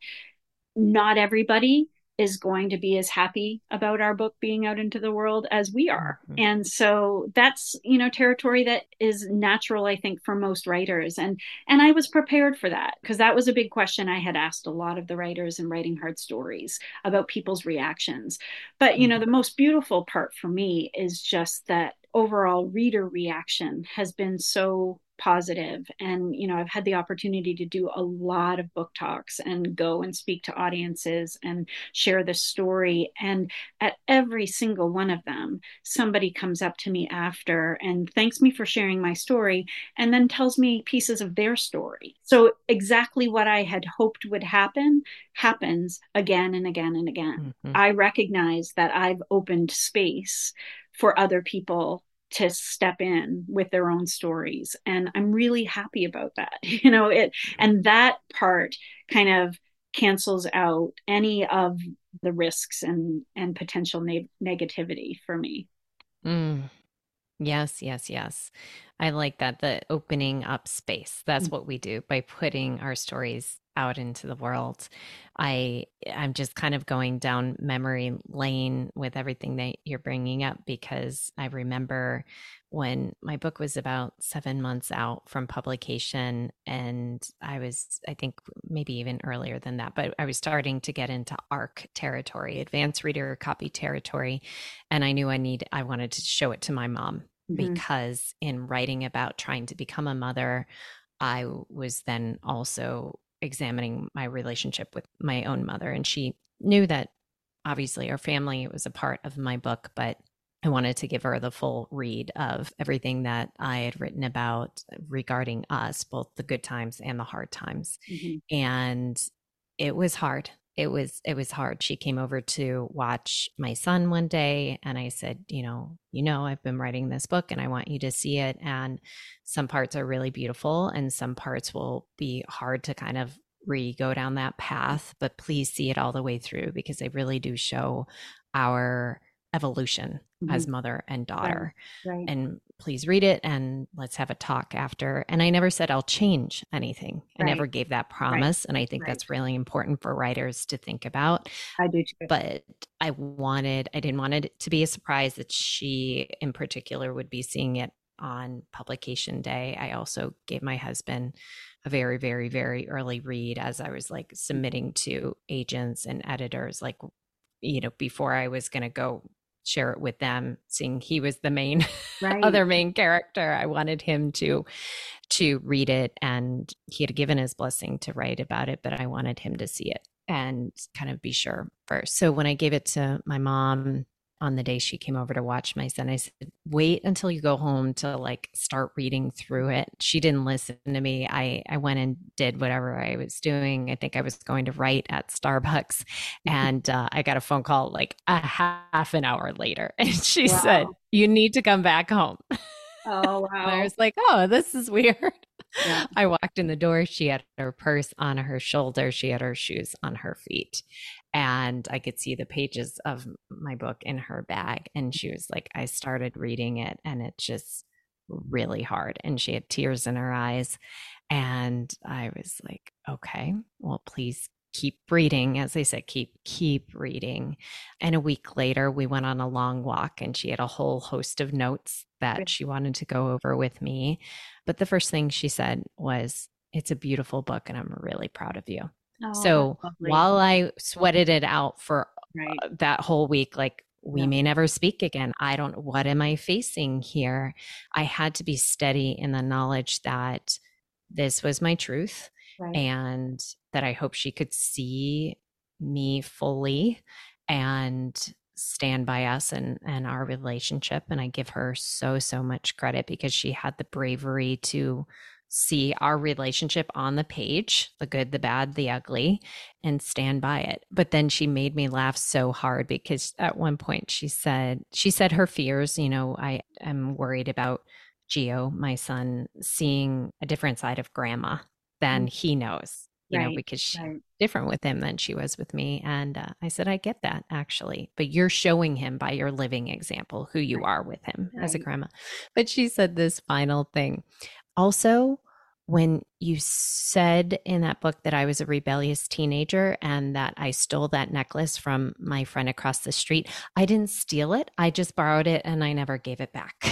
[SPEAKER 1] not everybody is going to be as happy about our book being out into the world as we are.
[SPEAKER 2] Mhm.
[SPEAKER 1] And so that's, you know, territory that is natural, I think, for most writers. And and I was prepared for that, because that was a big question I had asked a lot of the writers in writing hard stories, about people's reactions. But, you know, the most beautiful part for me is just that overall reader reaction has been so positive. And, you know, I've had the opportunity to do a lot of book talks and go and speak to audiences and share the story. And at every single one of them, somebody comes up to me after and thanks me for sharing my story, and then tells me pieces of their story. So exactly what I had hoped would happen happens again and again and again.
[SPEAKER 2] Mm-hmm.
[SPEAKER 1] I recognize that I've opened space for other people to step in with their own stories, and I'm really happy about that. You know, it, and that part kind of cancels out any of the risks and and potential ne- negativity for me.
[SPEAKER 2] Mm. Yes, yes, yes. I like that. The opening up space. That's
[SPEAKER 1] Mm-hmm.
[SPEAKER 2] what we do by putting our stories out into the world. I I'm just kind of going down memory lane with everything that you're bringing up, because I remember when my book was about seven months out from publication, and I was, I think maybe even earlier than that, but I was starting to get into A R C territory, advanced reader copy territory, and I knew I need I wanted to show it to my mom,
[SPEAKER 1] Mm-hmm.
[SPEAKER 2] because in writing about trying to become a mother, I was then also examining my relationship with my own mother. And she knew that obviously our family was a part of my book, but I wanted to give her the full read of everything that I had written about regarding us, both the good times and the hard times.
[SPEAKER 1] Mm-hmm.
[SPEAKER 2] And it was hard. It was it was hard. She came over to watch my son one day, and I said, you know, you know, I've been writing this book and I want you to see it, and some parts are really beautiful and some parts will be hard to kind of re go down that path, but please see it all the way through, because they really do show our evolution
[SPEAKER 1] Mm-hmm.
[SPEAKER 2] as mother and
[SPEAKER 1] Right.
[SPEAKER 2] daughter.
[SPEAKER 1] Right.
[SPEAKER 2] And please read it and let's have a talk after. And I never said I'll change anything. I never
[SPEAKER 1] Right.
[SPEAKER 2] gave that
[SPEAKER 1] Right.
[SPEAKER 2] promise. And I think
[SPEAKER 1] Right.
[SPEAKER 2] that's really important for writers to think about.
[SPEAKER 1] I do too.
[SPEAKER 2] But I wanted, I didn't want it to be a surprise that she in particular would be seeing it on publication day. I also gave my husband a very, very, very early read as I was like submitting to agents and editors, like, you know, before I was going to go share it with them, seeing he was the main
[SPEAKER 1] Right.
[SPEAKER 2] other main character. I wanted him to to read it, and he had given his blessing to write about it, but I wanted him to see it and kind of be sure first. So when I gave it to my mom on the day she came over to watch my son, I said, wait until you go home to like start reading through it. She didn't listen to me. I, I went and did whatever I was doing. I think I was going to write at Starbucks, and uh, I got a phone call like a half an hour later. And she
[SPEAKER 1] Wow.
[SPEAKER 2] said, you need to come back home.
[SPEAKER 1] Oh,
[SPEAKER 2] And I
[SPEAKER 1] wow.
[SPEAKER 2] was like, oh, this is weird.
[SPEAKER 1] Yeah.
[SPEAKER 2] I walked in the door. She had her purse on her shoulder. She had her shoes on her feet. And I could see the pages of my book in her bag. And she was like, I started reading it and it's just really hard. And she had tears in her eyes. And I was like, okay, well, please keep reading. As I said, keep, keep reading. And a week later, we went on a long walk and she had a whole host of notes that she wanted to go over with me. But the first thing she said was, it's a beautiful book and I'm really proud of you.
[SPEAKER 1] Oh,
[SPEAKER 2] So while I sweated it out for
[SPEAKER 1] right.
[SPEAKER 2] uh, that whole week, like, we
[SPEAKER 1] Yeah.
[SPEAKER 2] may never speak again. I don't, what am I facing here? I had to be steady in the knowledge that this was my truth,
[SPEAKER 1] Right.
[SPEAKER 2] and that I hope she could see me fully. And stand by us and and our relationship, and I give her so so much credit because she had the bravery to see our relationship on the page, the good, the bad, the ugly, and stand by it. But then she made me laugh so hard because at one point she said she said her fears, you know, I am worried about Geo, my son, seeing a different side of grandma than he knows, you know,
[SPEAKER 1] Right,
[SPEAKER 2] because she's
[SPEAKER 1] right,
[SPEAKER 2] different with him than she was with me. And uh, I said, I get that actually, but you're showing him by your living example who you
[SPEAKER 1] right,
[SPEAKER 2] are with him as a
[SPEAKER 1] right.
[SPEAKER 2] grandma. But she said this final thing. Also, when you said in that book that I was a rebellious teenager and that I stole that necklace from my friend across the street, I didn't steal it. I just borrowed it and I never gave it back.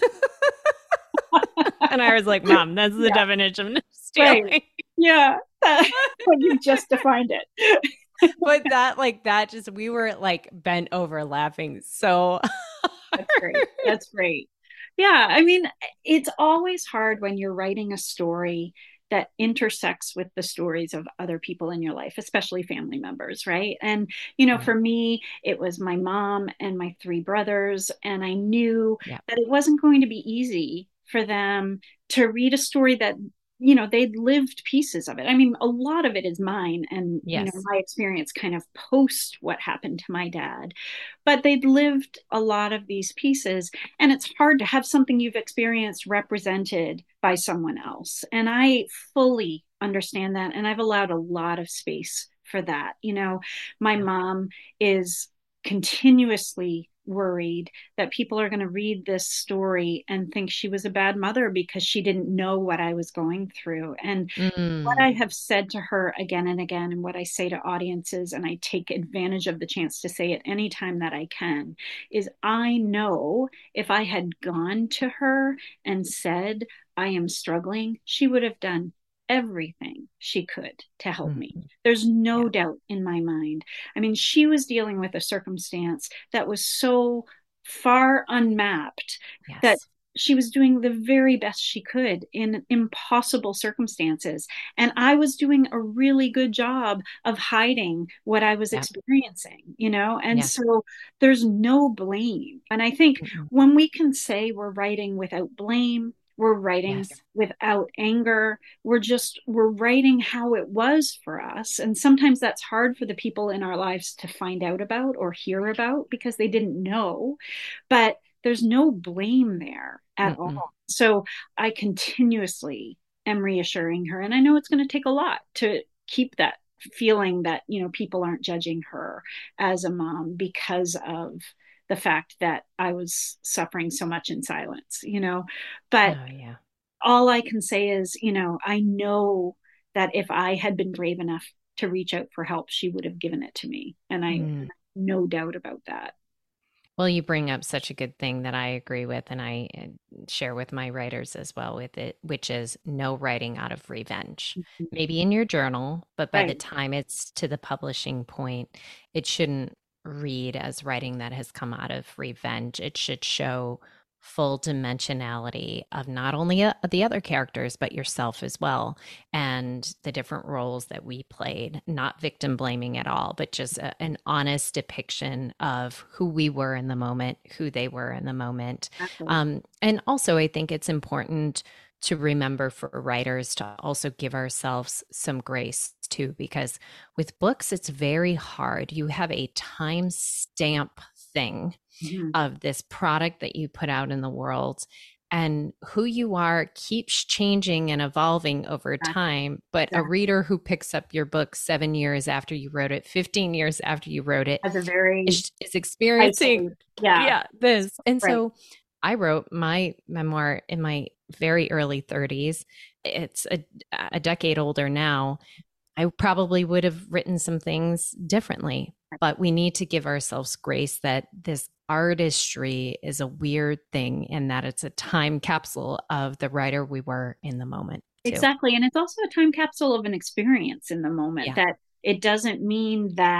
[SPEAKER 2] And I was like, Mom, that's the
[SPEAKER 1] Yeah,
[SPEAKER 2] definition of
[SPEAKER 1] right.
[SPEAKER 2] stealing.
[SPEAKER 1] Yeah. When you've just defined it.
[SPEAKER 2] But that, like, that just, we were like bent over laughing so
[SPEAKER 1] That's great.
[SPEAKER 2] hard.
[SPEAKER 1] That's great. Yeah, I mean, it's always hard when you're writing a story that intersects with the stories of other people in your life, especially family members, right? And, you know,
[SPEAKER 2] Right.
[SPEAKER 1] for me, it was my mom and my three brothers, and I knew
[SPEAKER 2] Yeah.
[SPEAKER 1] that it wasn't going to be easy for them to read a story that, you know, they'd lived pieces of it. I mean, a lot of it is mine and, you know,
[SPEAKER 2] Yes.
[SPEAKER 1] my experience kind of post what happened to my dad, but they'd lived a lot of these pieces, and it's hard to have something you've experienced represented by someone else. And I fully understand that, and I've allowed a lot of space for that. You know, my
[SPEAKER 2] Yeah.
[SPEAKER 1] mom is continuously worried that people are going to read this story and think she was a bad mother because she didn't know what I was going through. And what I
[SPEAKER 2] Mm.
[SPEAKER 1] have said to her again and again, and what I say to audiences, and I take advantage of the chance to say it anytime that I can, is I know if I had gone to her and said, I am struggling, she would have done everything she could to help me.
[SPEAKER 2] Mhm.
[SPEAKER 1] There's
[SPEAKER 2] Yeah.
[SPEAKER 1] no doubt in my mind. I mean, she was dealing with a circumstance that was so far unmapped that
[SPEAKER 2] Yes.
[SPEAKER 1] she was doing the very best she could in impossible circumstances. And I was doing a really good job of hiding what I was
[SPEAKER 2] Yeah.
[SPEAKER 1] experiencing, you know? And
[SPEAKER 2] Yeah.
[SPEAKER 1] so there's no blame. And I think
[SPEAKER 2] Mm-mm.
[SPEAKER 1] when we can say we're writing without blame, we're writing
[SPEAKER 2] Yes.
[SPEAKER 1] without anger, we're just, we're writing how it was for us. And sometimes that's hard for the people in our lives to find out about or hear about because they didn't know. But there's no blame there at
[SPEAKER 2] Mm-mm.
[SPEAKER 1] all. So I continuously am reassuring her. And I know it's going to take a lot to keep that feeling that, you know, people aren't judging her as a mom because of the fact that I was suffering so much in silence, you know. But
[SPEAKER 2] Oh, yeah.
[SPEAKER 1] all I can say is, you know, I know that if I had been brave enough to reach out for help, she would have given it to me. And I,
[SPEAKER 2] Mm.
[SPEAKER 1] no doubt about that.
[SPEAKER 2] Well, you bring up such a good thing that I agree with, and I uh, share with my writers as well with it, which is no writing out of revenge. Maybe in your journal, but by the
[SPEAKER 1] Right.
[SPEAKER 2] time it's to the publishing point, it shouldn't read as writing that has come out of revenge. It should show full dimensionality of not only uh, the other characters, but yourself as well, and the different roles that we played, not victim blaming at all, but just a, an honest depiction of who we were in the moment, who they were in the moment.
[SPEAKER 1] Exactly.
[SPEAKER 2] Um, and also, I think it's important to remember for writers to also give ourselves some grace too, because with books, it's very hard. You have a time stamp thing
[SPEAKER 1] Mhm.
[SPEAKER 2] of this product that you put out in the world, and who you are keeps changing and evolving over
[SPEAKER 1] Exactly.
[SPEAKER 2] time. But a
[SPEAKER 1] Exactly.
[SPEAKER 2] reader who picks up your book seven years after you wrote it, fifteen years after you wrote it,
[SPEAKER 1] As a very
[SPEAKER 2] is, is experiencing,
[SPEAKER 1] isolated. Yeah.
[SPEAKER 2] yeah, this. And
[SPEAKER 1] Right.
[SPEAKER 2] so I wrote my memoir in my very early thirties. It's a, a decade older now. I probably would have written some things differently, but we need to give ourselves grace that this artistry is a weird thing and that it's a time capsule of the writer we were in the moment, too.
[SPEAKER 1] Exactly. And it's also a time capsule of an experience in the moment
[SPEAKER 2] Yeah.
[SPEAKER 1] that it doesn't mean that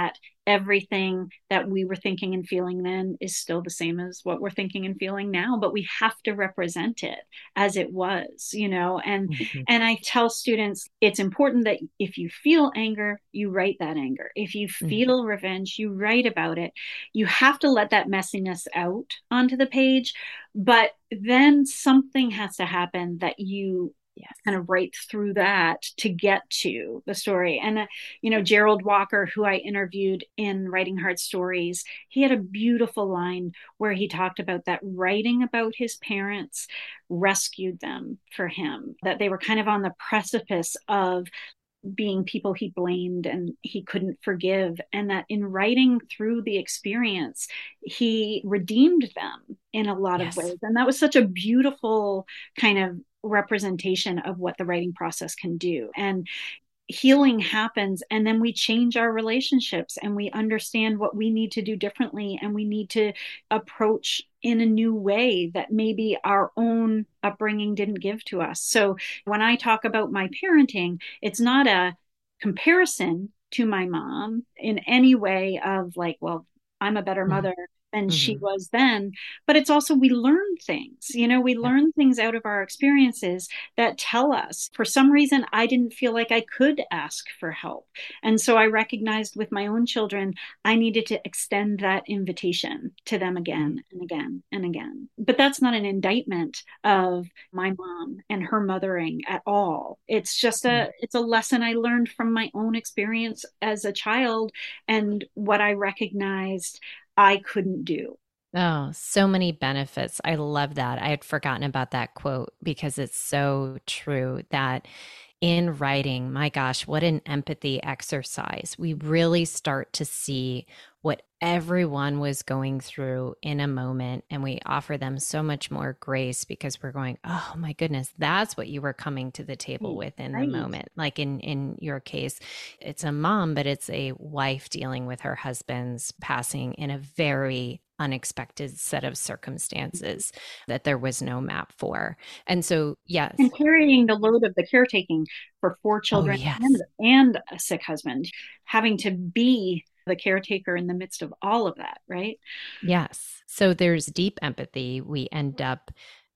[SPEAKER 1] everything that we were thinking and feeling then is still the same as what we're thinking and feeling now, but we have to represent it as it was, you know. And
[SPEAKER 2] Mhm.
[SPEAKER 1] and I tell students it's important that if you feel anger, you write that anger. If you
[SPEAKER 2] Mm.
[SPEAKER 1] feel revenge, you write about it. You have to let that messiness out onto the page, but then something has to happen that you
[SPEAKER 2] Yes.
[SPEAKER 1] kind of right through that to get to the story. And, uh, you know, Gerald Walker, who I interviewed in Writing Hard Stories, he had a beautiful line where he talked about that writing about his parents rescued them for him, that they were kind of on the precipice of being people he blamed and he couldn't forgive, and that in writing through the experience he redeemed them in a lot of
[SPEAKER 2] Yes.
[SPEAKER 1] ways. And that was such a beautiful kind of representation of what the writing process can do. And healing happens, and then we change our relationships and we understand what we need to do differently, and we need to approach in a new way that maybe our own upbringing didn't give to us. So when I talk about my parenting, it's not a comparison to my mom in any way of like, well, I'm a better
[SPEAKER 2] Mhm.
[SPEAKER 1] mother than she
[SPEAKER 2] Mhm.
[SPEAKER 1] was then, but it's also we learn things, you know, we
[SPEAKER 2] Yeah.
[SPEAKER 1] learn things out of our experiences that tell us for some reason I didn't feel like I could ask for help. And so I recognized with my own children, I needed to extend that invitation to them
[SPEAKER 2] Mhm.
[SPEAKER 1] again and again and again. But that's not an indictment of my mom and her mothering at all. It's just
[SPEAKER 2] Mhm.
[SPEAKER 1] a it's a lesson I learned from my own experience as a child and what I recognized I couldn't do.
[SPEAKER 2] Oh, so many benefits. I love that. I had forgotten about that quote because it's so true that in writing, my gosh, what an empathy exercise. We really start to see what everyone was going through in a moment, and we offer them so much more grace because we're going, oh my goodness, that's what you were coming to the table
[SPEAKER 1] Right.
[SPEAKER 2] with in the
[SPEAKER 1] Right.
[SPEAKER 2] moment. Like in in your case, it's a mom, but it's a wife dealing with her husband's passing in a very unexpected set of circumstances that there was no map for. And so, yes.
[SPEAKER 1] And carrying the load of the caretaking for four
[SPEAKER 2] Oh,
[SPEAKER 1] children and
[SPEAKER 2] yes.
[SPEAKER 1] and a sick husband, having to be the caretaker in the midst of all of that, right?
[SPEAKER 2] Yes. So there's deep empathy. We end up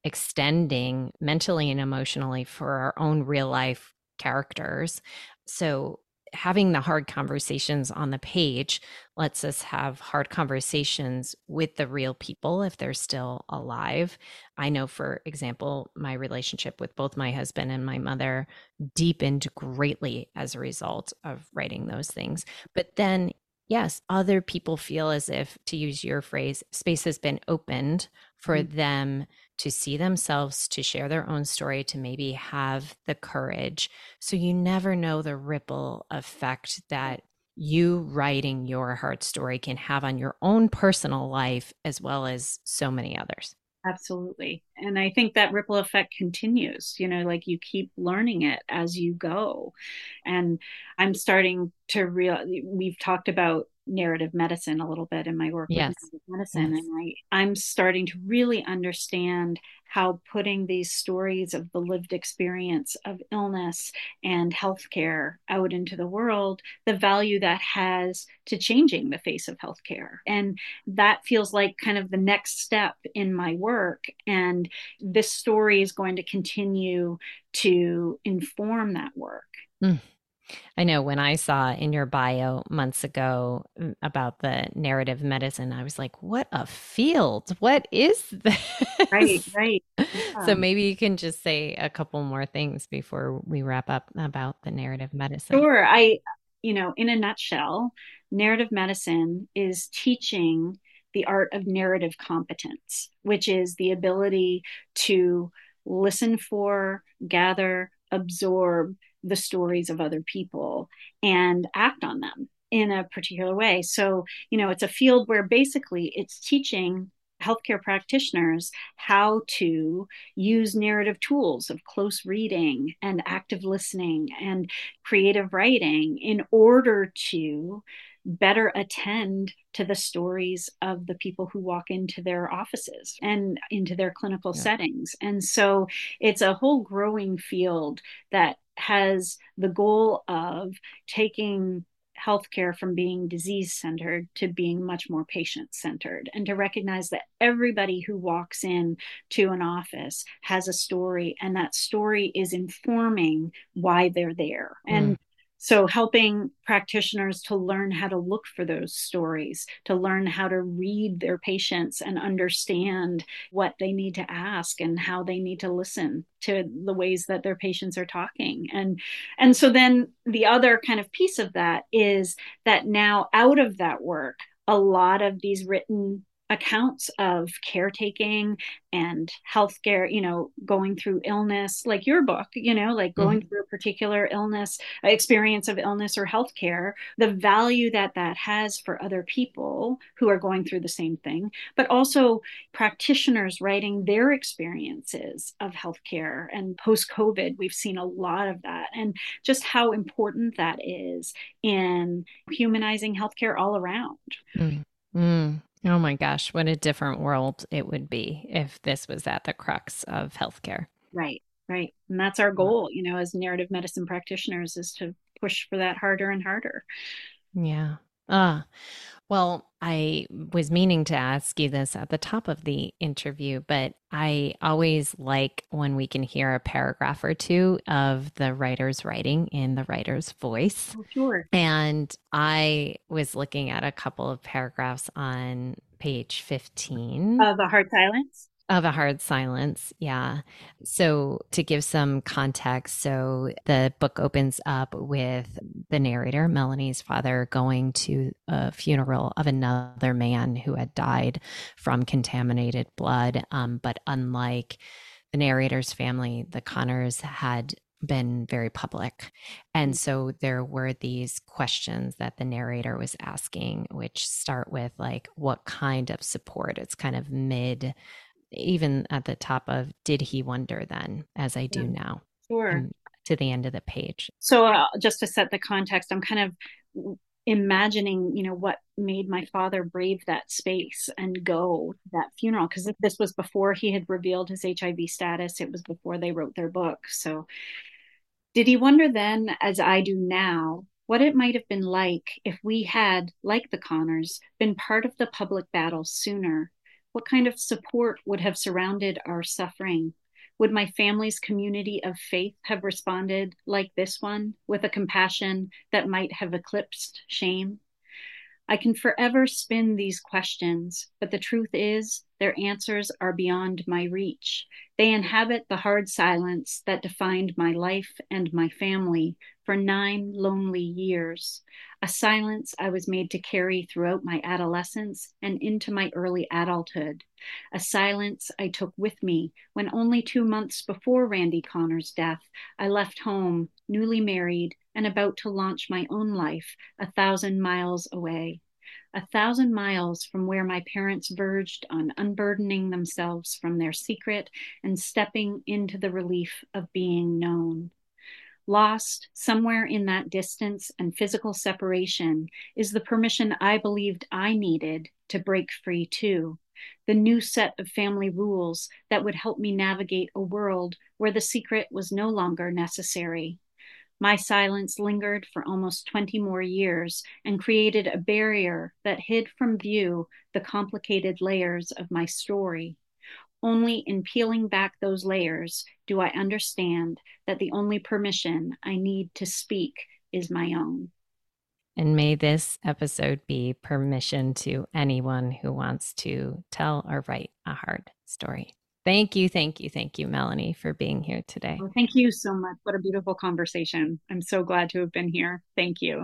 [SPEAKER 2] extending mentally and emotionally for our own real life characters. So having the hard conversations on the page lets us have hard conversations with the real people if they're still alive. I know, for example, my relationship with both my husband and my mother deepened greatly as a result of writing those things. But then yes, other people feel as if, to use your phrase, space has been opened for them to see themselves, to share their own story, to maybe have the courage. So you never know the ripple effect that you writing your heart story can have on your own personal life as well as so many others.
[SPEAKER 1] Absolutely. And I think that ripple effect continues, you know, like you keep learning it as you go. And I'm starting to real we've talked about narrative medicine a little bit in my work with
[SPEAKER 2] Yes.
[SPEAKER 1] narrative medicine.
[SPEAKER 2] Yes.
[SPEAKER 1] And I, I'm starting to really understand how putting these stories of the lived experience of illness and healthcare out into the world, the value that has to changing the face of healthcare. And that feels like kind of the next step in my work. And this story is going to continue to inform that work.
[SPEAKER 2] Mm. I know when I saw in your bio months ago mm, about the narrative medicine, I was like, what a field. What is
[SPEAKER 1] Right,
[SPEAKER 2] this?
[SPEAKER 1] right.
[SPEAKER 2] So
[SPEAKER 1] Yeah.
[SPEAKER 2] maybe you can just say a couple more things before we wrap up about the narrative medicine.
[SPEAKER 1] Sure. I, you know, in a nutshell, narrative medicine is teaching the art of narrative competence, which is the ability to listen for, gather, absorb the stories of other people and act on them in a particular way. So, you know, it's a field where basically it's teaching healthcare practitioners how to use narrative tools of close reading and active listening and creative writing in order to better attend to the stories of the people who walk into their offices and into their clinical
[SPEAKER 2] Yeah.
[SPEAKER 1] settings. And so it's a whole growing field that has the goal of taking healthcare from being disease-centered to being much more patient-centered, and to recognize that everybody who walks in to an office has a story, and that story is informing why they're there. Mm. And so helping practitioners to learn how to look for those stories, to learn how to read their patients and understand what they need to ask and how they need to listen to the ways that their patients are talking. And, and so then the other kind of piece of that is that now out of that work, a lot of these written accounts of caretaking and healthcare, you know, going through illness, like your book, you know, like going mm-hmm. through a particular illness, experience of illness or healthcare, the value that that has for other people who are going through the same thing, but also practitioners writing their experiences of healthcare. And post-COVID, we've seen a lot of that, and just how important that is in humanizing healthcare all around.
[SPEAKER 2] Mm-hmm. Oh my gosh, what a different world it would be if this was at the crux of healthcare.
[SPEAKER 1] Right, right. And that's our goal, you know, as narrative medicine practitioners, is to push for that harder and harder.
[SPEAKER 2] Yeah. Ah, well, I was meaning to ask you this at the top of the interview, but I always like when we can hear a paragraph or two of the writer's writing in the writer's voice.
[SPEAKER 1] Oh, sure.
[SPEAKER 2] And I was looking at a couple of paragraphs on page fifteen.
[SPEAKER 1] Of A Hard Silence?
[SPEAKER 2] Of A Hard Silence, yeah. So to give some context, so the book opens up with the narrator, Melanie's father, going to a funeral of another man who had died from contaminated blood. Um, but unlike the narrator's family, the Connors had been very public. And so there were these questions that the narrator was asking, which start with like, what kind of support? It's kind of mid even at the top of, did he wonder then, as I do yeah, now?
[SPEAKER 1] Sure.
[SPEAKER 2] To the end of the page.
[SPEAKER 1] So uh, just to set the context, I'm kind of imagining, you know, what made my father brave that space and go to that funeral. Because this was before he had revealed his H I V status. It was before they wrote their book. So did he wonder then, as I do now, what it might have been like if we had, like the Connors, been part of the public battle sooner? What kind of support would have surrounded our suffering? Would my family's community of faith have responded like this one, with a compassion that might have eclipsed shame? I can forever spin these questions, but the truth is, their answers are beyond my reach. They inhabit the hard silence that defined my life and my family for nine lonely years, a silence I was made to carry throughout my adolescence and into my early adulthood, a silence I took with me when only two months before Randy Connor's death, I left home, newly married, and about to launch my own life a thousand miles away. A thousand miles from where my parents verged on unburdening themselves from their secret and stepping into the relief of being known. Lost somewhere in that distance and physical separation is the permission I believed I needed to break free too. The new set of family rules that would help me navigate a world where the secret was no longer necessary. My silence lingered for almost twenty more years and created a barrier that hid from view the complicated layers of my story. Only in peeling back those layers do I understand that the only permission I need to speak is my own.
[SPEAKER 2] And may this episode be permission to anyone who wants to tell or write a hard story. Thank you, thank you, thank you, Melanie, for being here today.
[SPEAKER 1] Well, thank you so much. What a beautiful conversation. I'm so glad to have been here. Thank you.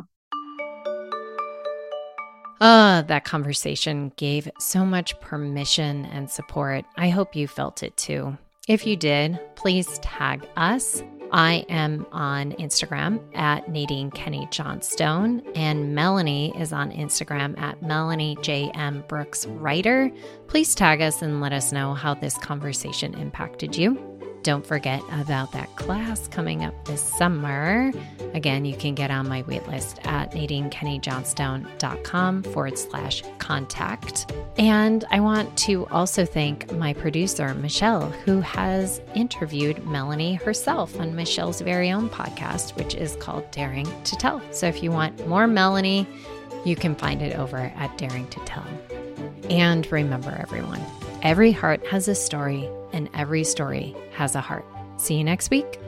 [SPEAKER 2] Oh, that conversation gave so much permission and support. I hope you felt it too. If you did, please tag us. I am on Instagram at Nadine Kenny Johnstone, and Melanie is on Instagram at Melanie J M Brooks Writer. Please tag us and let us know how this conversation impacted you. Don't forget about that class coming up this summer. Again, you can get on my waitlist at nadinekennyjohnstone.com forward slash contact. And I want to also thank my producer, Michelle, who has interviewed Melanie herself on Michelle's very own podcast, which is called Daring to Tell. So if you want more Melanie, you can find it over at Daring to Tell. And remember, everyone, every heart has a story, and every story has a heart. See you next week.